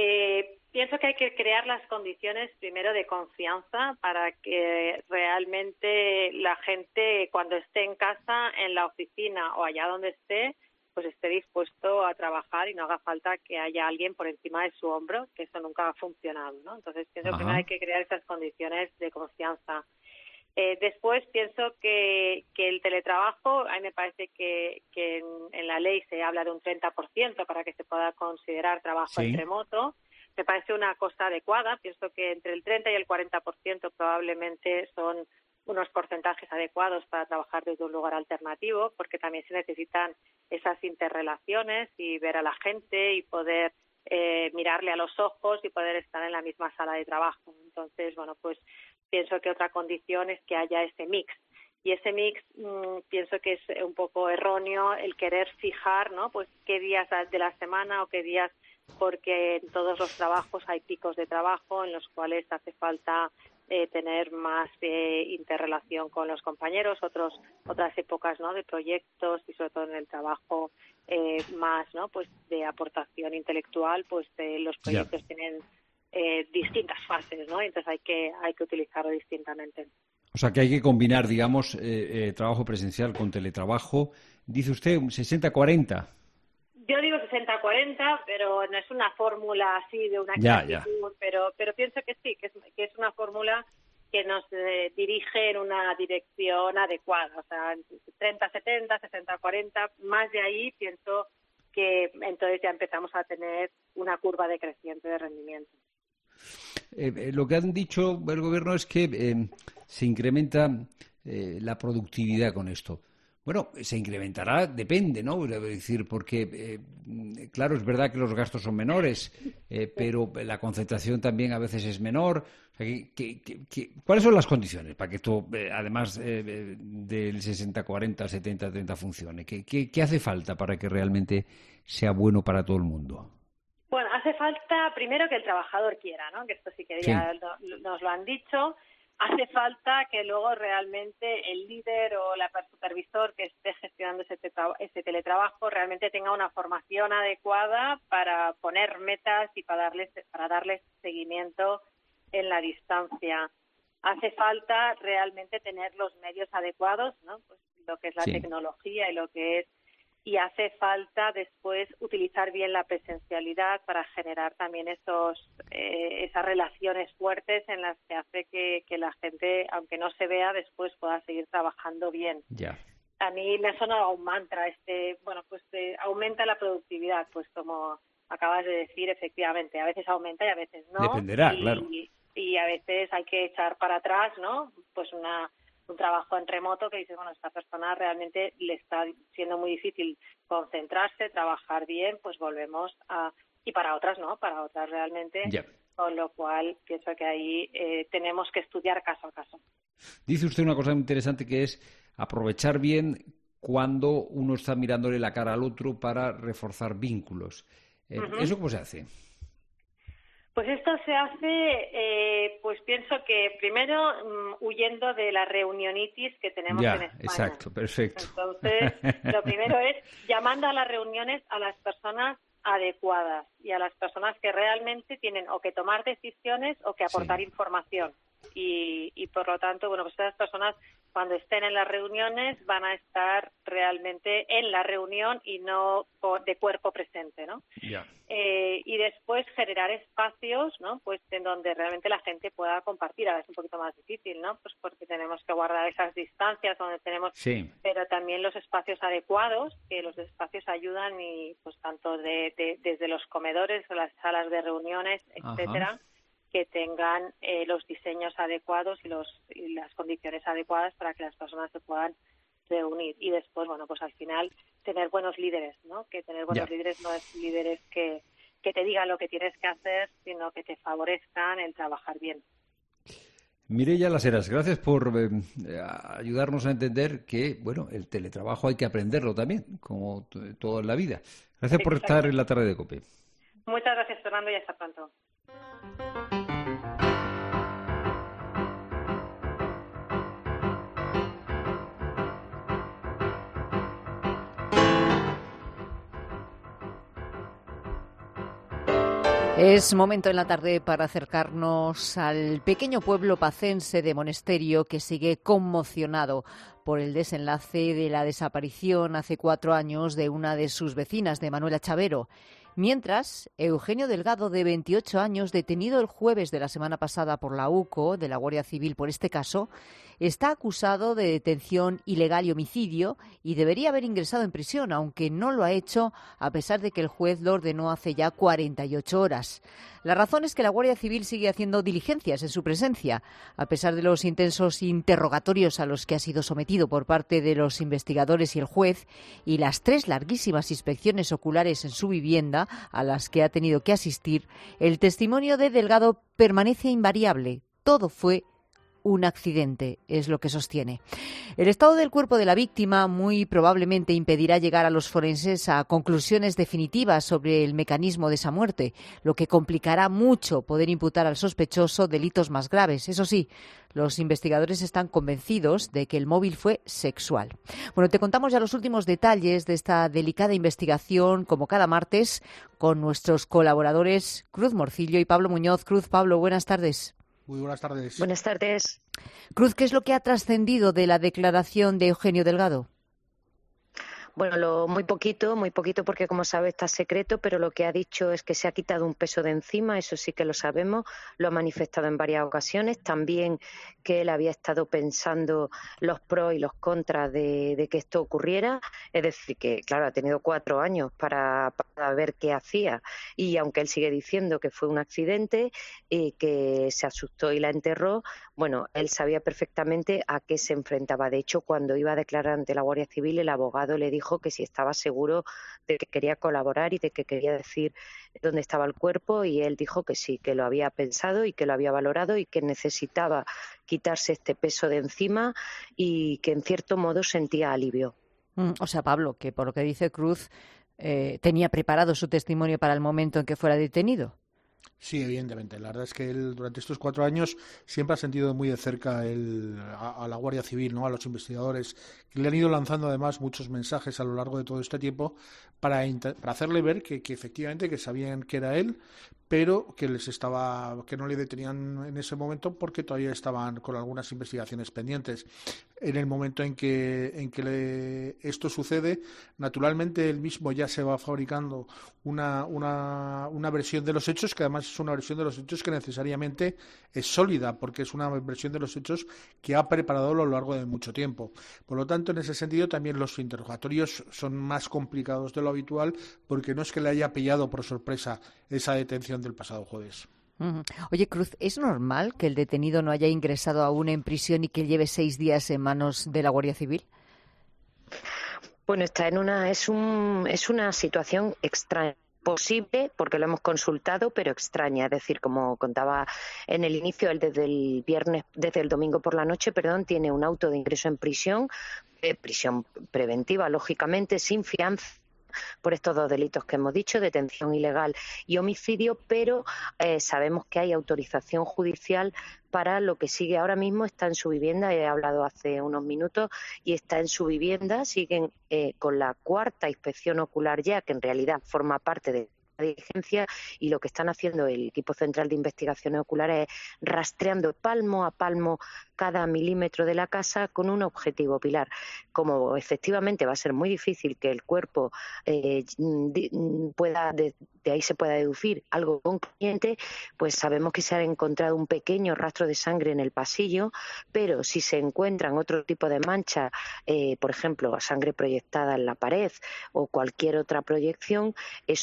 Eh, pienso que hay que crear las condiciones primero de confianza para que realmente la gente cuando esté en casa, en la oficina o allá donde esté, pues esté dispuesto a trabajar y no haga falta que haya alguien por encima de su hombro, que eso nunca ha funcionado, ¿no? Entonces pienso que Ajá. primero hay que crear esas condiciones de confianza. Eh, después pienso que, que el teletrabajo, a mí me parece que, que en, en la ley se habla de un treinta por ciento para que se pueda considerar trabajo Sí. en remoto. Me parece una cosa adecuada. Pienso que entre el treinta y el cuarenta por ciento probablemente son unos porcentajes adecuados para trabajar desde un lugar alternativo, porque también se necesitan esas interrelaciones y ver a la gente y poder eh, mirarle a los ojos y poder estar en la misma sala de trabajo. Entonces, bueno, pues pienso que otra condición es que haya ese mix. Y ese mix mmm, pienso que es un poco erróneo el querer fijar, ¿no? Pues qué días de la semana o qué días, porque en todos los trabajos hay picos de trabajo en los cuales hace falta eh, tener más eh, interrelación con los compañeros, otros otras épocas, ¿no? De proyectos y sobre todo en el trabajo eh, más, ¿no? Pues de aportación intelectual, pues eh, los proyectos Ya. tienen eh, distintas fases, ¿no? Entonces hay que hay que utilizarlo distintamente. O sea, que hay que combinar, digamos, eh, eh, trabajo presencial con teletrabajo. Dice usted un sesenta cuarenta. Yo digo sesenta cuarenta, pero no es una fórmula así de una Ya, exactitud, pero pero pienso que sí, que es, que es una fórmula que nos eh, dirige en una dirección adecuada. O sea, treinta setenta, sesenta cuarenta, más de ahí pienso que entonces ya empezamos a tener una curva decreciente de rendimiento. Eh, eh, lo que han dicho el gobierno es que eh, se incrementa eh, la productividad con esto. Bueno, se incrementará, depende, ¿no? Es decir, porque, eh, claro, es verdad que los gastos son menores, eh, pero la concentración también a veces es menor. O sea, que, que, que, que, ¿cuáles son las condiciones para que esto, eh, además eh, del sesenta cuarenta, setenta treinta, funcione? ¿Qué, qué, ¿Qué hace falta para que realmente sea bueno para todo el mundo? Bueno, hace falta primero que el trabajador quiera, ¿no? Que esto sí que ya Sí. no- nos lo han dicho. Hace falta que luego realmente el líder o la el supervisor que esté gestionando ese, tetra- ese teletrabajo realmente tenga una formación adecuada para poner metas y para darles, para darles seguimiento en la distancia. Hace falta realmente tener los medios adecuados, ¿no? Pues lo que es la Sí. tecnología y lo que es y hace falta después utilizar bien la presencialidad para generar también esos eh, esas relaciones fuertes en las que hace que, que la gente, aunque no se vea, después pueda seguir trabajando bien. Ya. A mí me ha sonado un mantra, este, bueno, pues eh, aumenta la productividad, pues como acabas de decir, efectivamente, a veces aumenta y a veces no. Dependerá, y, claro. Y a veces hay que echar para atrás, ¿no? Pues una un trabajo en remoto que dices, bueno, esta persona realmente le está siendo muy difícil concentrarse, trabajar bien, pues volvemos a... Y para otras no, para otras realmente, Ya. con lo cual pienso que ahí eh, tenemos que estudiar caso a caso. Dice usted una cosa muy interesante que es aprovechar bien cuando uno está mirándole la cara al otro para reforzar vínculos. Eh, Ujú. ¿Eso cómo se hace? Pues esto se hace, eh, pues pienso que primero mm, huyendo de la reunionitis que tenemos Ya, en España. exacto, perfecto. Entonces, lo primero es llamando a las reuniones a las personas adecuadas y a las personas que realmente tienen o que tomar decisiones o que aportar Sí. información. Y, y por lo tanto, bueno, pues esas personas cuando estén en las reuniones van a estar realmente en la reunión y no co- de cuerpo presente, ¿no? Ya. Eh, y después generar espacios, ¿no? Pues en donde realmente la gente pueda compartir. Ahora es un poquito más difícil, ¿no? Pues porque tenemos que guardar esas distancias donde tenemos, Sí. pero también los espacios adecuados, que los espacios ayudan y pues tanto de, de- desde los comedores, las salas de reuniones, etcétera, Ajá. que tengan eh, los diseños adecuados y los y las condiciones adecuadas para que las personas se puedan reunir. Y después, bueno, pues al final tener buenos líderes, ¿no? Que tener buenos Ya. líderes no es líderes que, que te digan lo que tienes que hacer, sino que te favorezcan el trabajar bien. Mireia Las Heras, gracias por eh, ayudarnos a entender que, bueno, el teletrabajo hay que aprenderlo también, como t- todo en la vida. Gracias por estar en la tarde de COPE. Muchas gracias, Fernando, y hasta pronto. Es momento en la tarde para acercarnos al pequeño pueblo pacense de Monesterio, que sigue conmocionado por el desenlace de la desaparición hace cuatro años de una de sus vecinas, de Manuela Chavero. Mientras, Eugenio Delgado, de veintiocho años, detenido el jueves de la semana pasada por la U C O de la Guardia Civil por este caso, está acusado de detención ilegal y homicidio y debería haber ingresado en prisión, aunque no lo ha hecho, a pesar de que el juez lo ordenó hace ya cuarenta y ocho horas. La razón es que la Guardia Civil sigue haciendo diligencias en su presencia, a pesar de los intensos interrogatorios a los que ha sido sometido por parte de los investigadores y el juez, y las tres larguísimas inspecciones oculares en su vivienda a las que ha tenido que asistir. El testimonio de Delgado permanece invariable. Todo fue un accidente, es lo que sostiene. El estado del cuerpo de la víctima muy probablemente impedirá llegar a los forenses a conclusiones definitivas sobre el mecanismo de esa muerte, lo que complicará mucho poder imputar al sospechoso delitos más graves. Eso sí, los investigadores están convencidos de que el móvil fue sexual. Bueno, te contamos ya los últimos detalles de esta delicada investigación, como cada martes, con nuestros colaboradores Cruz Morcillo y Pablo Muñoz. Cruz, Pablo, buenas tardes. Muy buenas tardes. Buenas tardes. Cruz, ¿qué es lo que ha trascendido de la declaración de Eugenio Delgado? Bueno, lo, muy poquito, muy poquito porque como sabe está secreto, pero lo que ha dicho es que se ha quitado un peso de encima, eso sí que lo sabemos, lo ha manifestado en varias ocasiones, también que él había estado pensando los pros y los contras de, de que esto ocurriera, es decir, que claro, ha tenido cuatro años para, para ver qué hacía y aunque él sigue diciendo que fue un accidente y que se asustó y la enterró, bueno, él sabía perfectamente a qué se enfrentaba. De hecho, cuando iba a declarar ante la Guardia Civil, el abogado le dijo que si estaba seguro de que quería colaborar y de que quería decir dónde estaba el cuerpo, y él dijo que sí, que lo había pensado y que lo había valorado y que necesitaba quitarse este peso de encima y que en cierto modo sentía alivio. Mm, o sea, Pablo, que por lo que dice Cruz, eh, tenía preparado su testimonio para el momento en que fuera detenido. Sí, evidentemente. La verdad es que él durante estos cuatro años siempre ha sentido muy de cerca el, a, a la Guardia Civil, ¿no? A los investigadores, que le han ido lanzando además muchos mensajes a lo largo de todo este tiempo para, para hacerle ver que, que efectivamente que sabían que era él, pero que les estaba que no le detenían en ese momento porque todavía estaban con algunas investigaciones pendientes. En el momento en que en que le, esto sucede, naturalmente él mismo ya se va fabricando una, una una versión de los hechos, que además es una versión de los hechos que necesariamente es sólida, porque es una versión de los hechos que ha preparado a lo largo de mucho tiempo. Por lo tanto, en ese sentido también los interrogatorios son más complicados de lo habitual, porque no es que le haya pillado por sorpresa esa detención del pasado jueves. Uh-huh. Oye, Cruz, ¿es normal que el detenido no haya ingresado aún en prisión y que lleve seis días en manos de la Guardia Civil? Bueno, está en una es un es una situación extraña. Posible, porque lo hemos consultado, pero extraña. Es decir, como contaba en el inicio, él desde el viernes, desde el domingo por la noche, perdón, tiene un auto de ingreso en prisión, eh, prisión preventiva, lógicamente, sin fianza, por estos dos delitos que hemos dicho, detención ilegal y homicidio, pero eh, sabemos que hay autorización judicial para lo que sigue. Ahora mismo está en su vivienda, he hablado hace unos minutos, y está en su vivienda, siguen eh, con la cuarta inspección ocular ya, que en realidad forma parte de la diligencia, y lo que están haciendo el equipo central de investigaciones oculares es rastreando palmo a palmo cada milímetro de la casa con un objetivo, Pilar. Como efectivamente va a ser muy difícil que el cuerpo eh, pueda, de, de ahí se pueda deducir algo concluyente, pues sabemos que se ha encontrado un pequeño rastro de sangre en el pasillo, pero si se encuentran otro tipo de manchas, eh, por ejemplo, sangre proyectada en la pared o cualquier otra proyección, es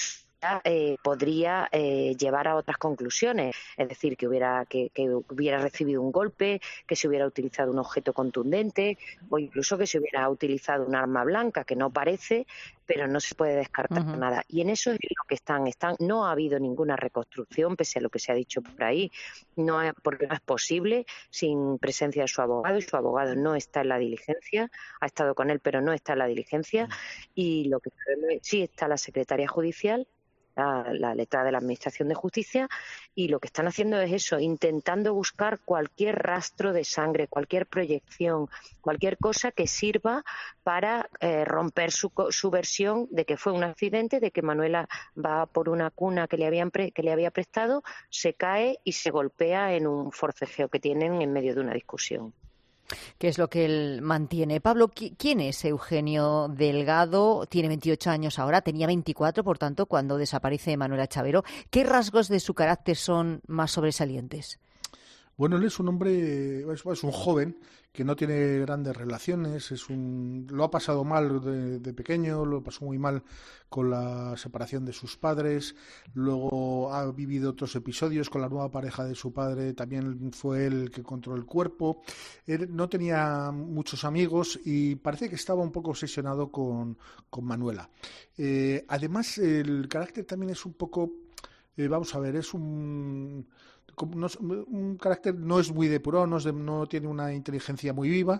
eh, podría eh, llevar a otras conclusiones, es decir, que hubiera que, que hubiera recibido un golpe, que se hubiera utilizado un objeto contundente o incluso que se hubiera utilizado un arma blanca, que no parece, pero no se puede descartar uh-huh. nada. Y en eso es lo que están, están. No ha habido ninguna reconstrucción, pese a lo que se ha dicho por ahí, no es, porque no es posible sin presencia de su abogado, y su abogado no está en la diligencia, ha estado con él, pero no está en la diligencia, uh-huh. y lo que sí está la secretaria judicial, La, la letra de la Administración de Justicia, y lo que están haciendo es eso, intentando buscar cualquier rastro de sangre, cualquier proyección, cualquier cosa que sirva para eh, romper su, su versión de que fue un accidente, de que Manuela va por una cuna que le, habían pre, que le había prestado, se cae y se golpea en un forcejeo que tienen en medio de una discusión. ¿Qué es lo que él mantiene? Pablo, ¿quién es Eugenio Delgado? Tiene veintiocho años ahora, tenía veinticuatro, por tanto, cuando desaparece Manuela Chavero. ¿Qué rasgos de su carácter son más sobresalientes? Bueno, él es un hombre, es, es un joven que no tiene grandes relaciones, es un, lo ha pasado mal de, de pequeño, lo pasó muy mal con la separación de sus padres, luego ha vivido otros episodios con la nueva pareja de su padre, también fue él el que encontró el cuerpo. Él no tenía muchos amigos y parece que estaba un poco obsesionado con, con Manuela. Eh, además, el carácter también es un poco, eh, vamos a ver, es un... No, un carácter no es muy depurado, no, es de, no tiene una inteligencia muy viva,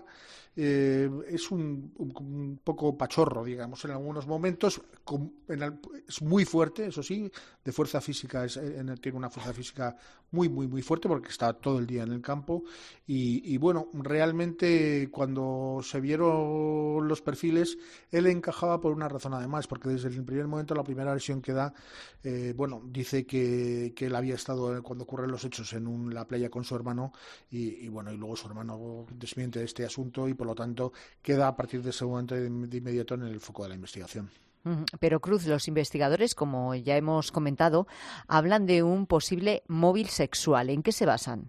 eh, es un, un, un poco pachorro, digamos, en algunos momentos, con, en el, es muy fuerte, eso sí, de fuerza física, es, en el, tiene una fuerza física muy, muy, muy fuerte porque está todo el día en el campo y, y bueno, realmente cuando se vieron los perfiles, él encajaba por una razón además, porque desde el primer momento, la primera versión que da, eh, bueno, dice que, que él había estado cuando ocurren los hechos en un, la playa con su hermano y, y bueno, y luego su hermano desmiente este asunto y por lo tanto queda a partir de ese momento de, de inmediato en el foco de la investigación. Pero Cruz, los investigadores, como ya hemos comentado, hablan de un posible móvil sexual. ¿En qué se basan?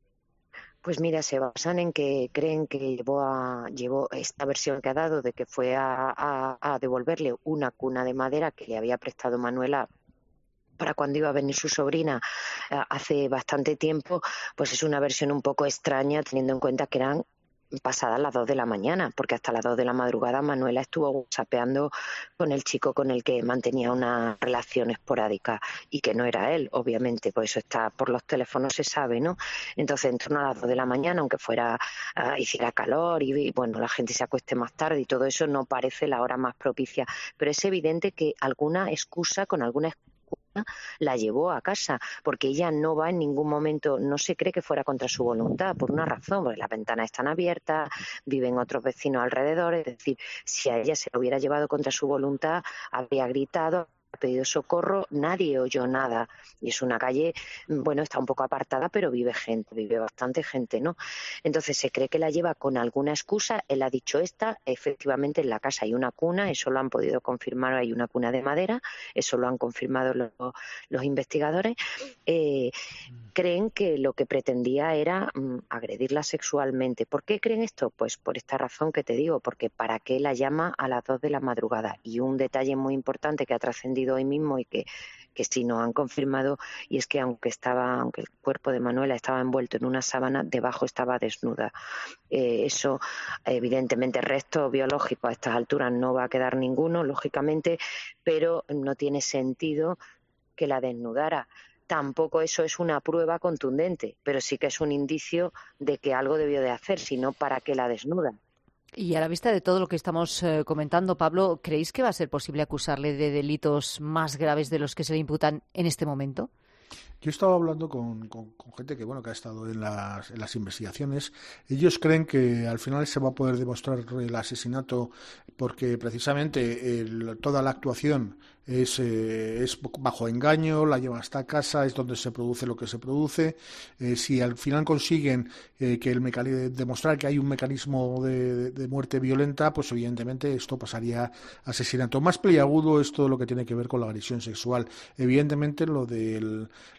Pues mira, se basan en que creen que llevó a llevó esta versión que ha dado de que fue a, a, a devolverle una cuna de madera que le había prestado Manuela para cuando iba a venir su sobrina uh, hace bastante tiempo, pues es una versión un poco extraña teniendo en cuenta que eran pasadas las dos de la mañana, porque hasta las dos de la madrugada Manuela estuvo whatsappeando con el chico con el que mantenía una relación esporádica y que no era él, obviamente, por eso está por los teléfonos se sabe, ¿no? Entonces, en torno a las dos de la mañana, aunque fuera uh, hiciera calor y, y bueno, la gente se acueste más tarde y todo eso, no parece la hora más propicia, pero es evidente que alguna excusa, con alguna excusa la llevó a casa, porque ella no va en ningún momento, no se cree que fuera contra su voluntad, por una razón, porque las ventanas están abiertas, viven otros vecinos alrededor, es decir, si a ella se lo hubiera llevado contra su voluntad, habría gritado, ha pedido socorro, nadie oyó nada, y es una calle, bueno, está un poco apartada, pero vive gente, vive bastante gente, ¿no? Entonces se cree que la lleva con alguna excusa, él ha dicho esta, efectivamente en la casa hay una cuna, eso lo han podido confirmar, hay una cuna de madera, eso lo han confirmado los, los investigadores, eh, creen que lo que pretendía era mm, agredirla sexualmente. ¿Por qué creen esto? Pues por esta razón que te digo, porque para qué la llama a las dos de la madrugada. Y un detalle muy importante que ha trascendido hoy mismo y que, que sí nos han confirmado, y es que aunque estaba, aunque el cuerpo de Manuela estaba envuelto en una sábana, debajo estaba desnuda. Eh, eso, evidentemente, resto biológico a estas alturas no va a quedar ninguno, lógicamente, pero no tiene sentido que la desnudara. Tampoco eso es una prueba contundente, pero sí que es un indicio de que algo debió de hacer, si no, ¿para qué la desnuda? Y a la vista de todo lo que estamos eh, comentando, Pablo, ¿creéis que va a ser posible acusarle de delitos más graves de los que se le imputan en este momento? Yo he estado hablando con, con, con gente que bueno que ha estado en las, en las investigaciones. Ellos creen que al final se va a poder demostrar el asesinato porque precisamente el, toda la actuación es, eh, es bajo engaño, la lleva hasta casa, es donde se produce lo que se produce. Eh, si al final consiguen eh, que el mecani- demostrar que hay un mecanismo de, de muerte violenta, pues evidentemente esto pasaría a asesinato. Más peliagudo es todo lo que tiene que ver con la agresión sexual. Evidentemente lo del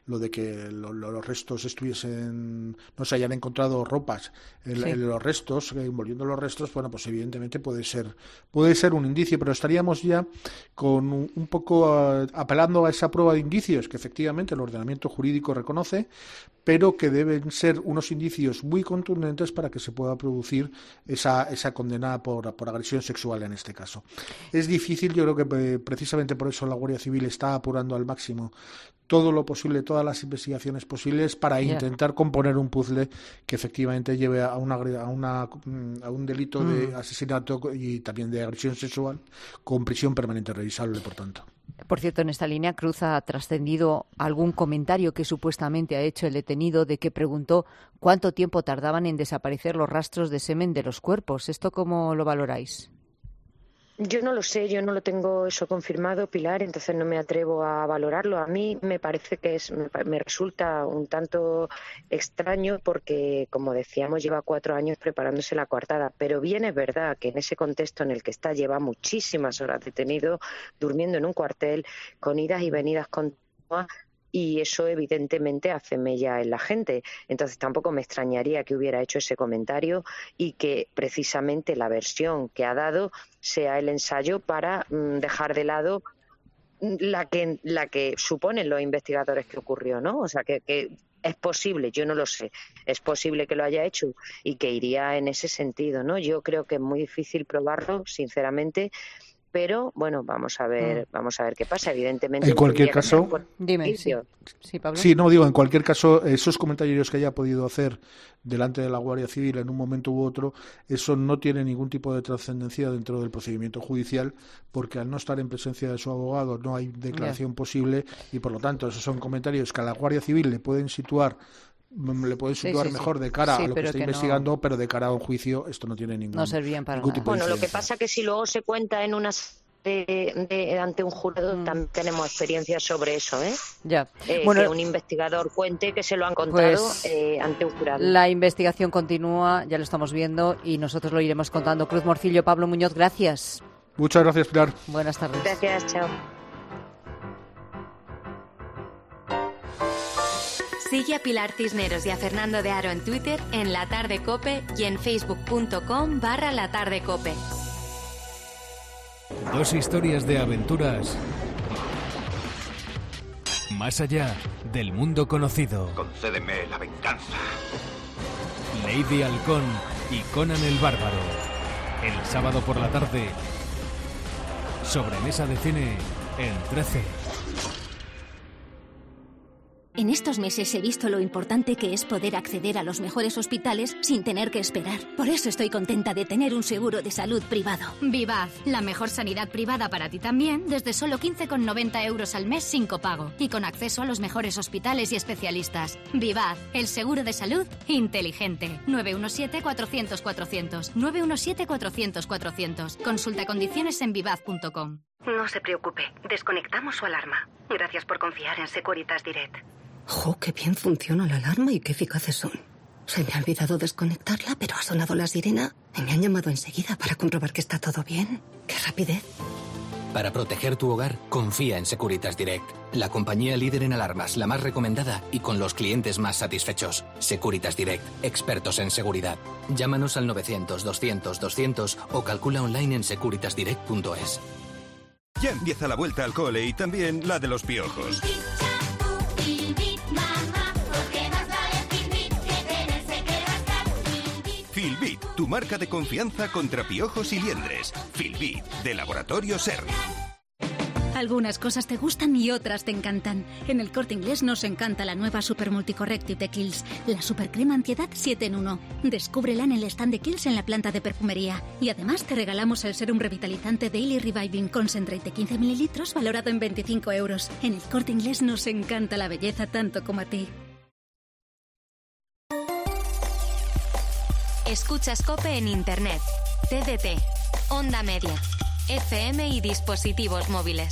lo de que lo, lo, los restos estuviesen, no se hayan encontrado ropas en, sí. en los restos, envolviendo los restos, bueno, pues evidentemente puede ser puede ser un indicio, pero estaríamos ya con un, un poco uh, apelando a esa prueba de indicios que efectivamente el ordenamiento jurídico reconoce, pero que deben ser unos indicios muy contundentes para que se pueda producir esa, esa condena por, por agresión sexual en este caso. Es difícil, yo creo que eh, precisamente por eso la Guardia Civil está apurando al máximo todo lo posible, todas las investigaciones posibles para yeah. intentar componer un puzzle que efectivamente lleve a, una, a, una, a un delito mm. de asesinato y también de agresión sexual con prisión permanente revisable, por tanto. Por cierto, en esta línea, Cruz, ha trascendido algún comentario que supuestamente ha hecho el detenido de que preguntó cuánto tiempo tardaban en desaparecer los rastros de semen de los cuerpos. ¿Esto cómo lo valoráis? Yo no lo sé, yo no lo tengo eso confirmado, Pilar, entonces no me atrevo a valorarlo. A mí me parece que es, me, me resulta un tanto extraño porque, como decíamos, lleva cuatro años preparándose la coartada, pero bien es verdad que en ese contexto en el que está lleva muchísimas horas detenido, durmiendo en un cuartel, con idas y venidas continuas, y eso evidentemente hace mella en la gente. Entonces tampoco me extrañaría que hubiera hecho ese comentario y que precisamente la versión que ha dado sea el ensayo para mm, dejar de lado la que la que suponen los investigadores que ocurrió, ¿no? O sea, que, que es posible, yo no lo sé, es posible que lo haya hecho y que iría en ese sentido, ¿no? Yo creo que es muy difícil probarlo, sinceramente. Pero bueno, vamos a ver, mm. vamos a ver qué pasa. Evidentemente, en cualquier caso, dime, sí. Sí, Pablo. Sí, no digo, en cualquier caso, esos comentarios que haya podido hacer delante de la Guardia Civil en un momento u otro, eso no tiene ningún tipo de trascendencia dentro del procedimiento judicial, porque al no estar en presencia de su abogado no hay declaración yeah. posible y por lo tanto esos son comentarios que a la Guardia Civil le pueden situar le pueden situar sí, sí, sí. mejor de cara sí, a lo que está que investigando, no... pero de cara a un juicio esto no tiene ningún, no servían para ningún nada. tipo de Bueno, lo que pasa es que si luego se cuenta en unas de, de, ante un jurado, mm. también tenemos experiencia sobre eso, ¿eh? Ya. Eh, bueno, que un investigador cuente que se lo han contado pues, eh, ante un jurado. La investigación continúa, ya lo estamos viendo y nosotros lo iremos contando. Cruz Morcillo, Pablo Muñoz, gracias. Muchas gracias, Pilar. Buenas tardes. Gracias, chao. Sigue a Pilar Cisneros y a Fernando de Aro en Twitter, en La Tarde Cope y en facebook.com barra La Tarde Cope. Dos historias de aventuras más allá del mundo conocido. Concédeme la venganza. Lady Halcón y Conan el Bárbaro. El sábado por la tarde, sobremesa de cine en trece. En estos meses he visto lo importante que es poder acceder a los mejores hospitales sin tener que esperar. Por eso estoy contenta de tener un seguro de salud privado. Vivaz, la mejor sanidad privada para ti también, desde solo quince con noventa euros al mes sin copago y con acceso a los mejores hospitales y especialistas. Vivaz, el seguro de salud inteligente. nueve uno siete, cuatrocientos, cuatrocientos. nueve uno siete, cuatrocientos, cuatrocientos. Consulta condiciones en vivaz punto com. No se preocupe, desconectamos su alarma. Gracias por confiar en Securitas Direct. ¡Jo, qué bien funciona la alarma y qué eficaces son! Se me ha olvidado desconectarla, pero ha sonado la sirena y me han llamado enseguida para comprobar que está todo bien. ¡Qué rapidez! Para proteger tu hogar, confía en Securitas Direct, la compañía líder en alarmas, la más recomendada y con los clientes más satisfechos. Securitas Direct, expertos en seguridad. Llámanos al novecientos, doscientos, doscientos o calcula online en securitas direct punto es. Ya empieza la vuelta al cole y también la de los piojos. Filbit, tu marca de confianza contra piojos y liendres. Filbit, de Laboratorio Serri. Algunas cosas te gustan y otras te encantan. En el Corte Inglés nos encanta la nueva Super Multicorrective de Kiehl's, la super crema antiedad siete en uno. Descúbrela en el stand de Kiehl's en la planta de perfumería. Y además te regalamos el serum revitalizante Daily Reviving Concentrate de quince mililitros valorado en veinticinco euros. En el Corte Inglés nos encanta la belleza tanto como a ti. Escuchas COPE en Internet, T D T, Onda Media, F M y dispositivos móviles.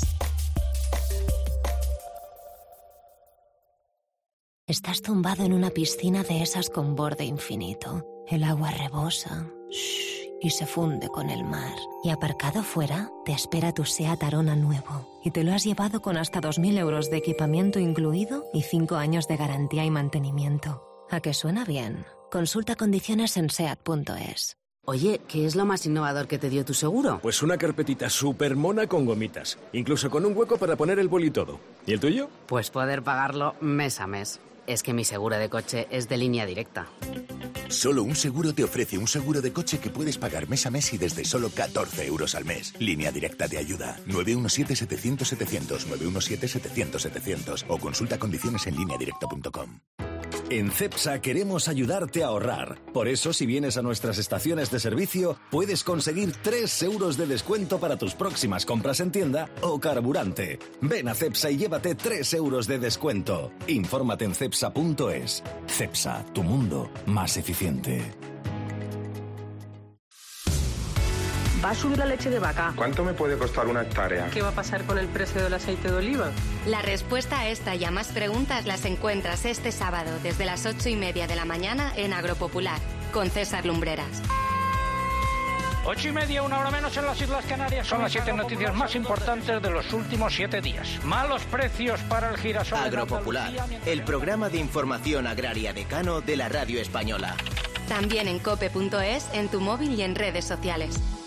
Estás tumbado en una piscina de esas con borde infinito. El agua rebosa. Shh, y se funde con el mar. Y aparcado fuera, te espera tu SEAT Arona nuevo. Y te lo has llevado con hasta dos mil euros de equipamiento incluido y cinco años de garantía y mantenimiento. ¿A que suena bien? Consulta condiciones en seat punto es. Oye, ¿qué es lo más innovador que te dio tu seguro? Pues una carpetita súper mona con gomitas, incluso con un hueco para poner el boli y todo. ¿Y el tuyo? Pues poder pagarlo mes a mes. Es que mi seguro de coche es de Línea Directa. Solo un seguro te ofrece un seguro de coche que puedes pagar mes a mes y desde solo catorce euros al mes. Línea Directa te ayuda. nueve uno siete, setecientos, setecientos, nueve uno siete, setecientos, setecientos o consulta condiciones en línea directa punto com. En Cepsa queremos ayudarte a ahorrar. Por eso, si vienes a nuestras estaciones de servicio, puedes conseguir tres euros de descuento para tus próximas compras en tienda o carburante. Ven a Cepsa y llévate tres euros de descuento. Infórmate en cepsa punto es. Cepsa, tu mundo más eficiente. ¿Va a subir la leche de vaca? ¿Cuánto me puede costar una hectárea? ¿Qué va a pasar con el precio del aceite de oliva? La respuesta a esta y a más preguntas las encuentras este sábado desde las ocho y media de la mañana en Agropopular, con César Lumbreras. Ocho y media, una hora menos en las Islas Canarias. Son las siete noticias más importantes de los últimos siete días. Malos precios para el girasol. Agropopular, el programa de información agraria decano de la radio española. También en cope punto es, en tu móvil y en redes sociales.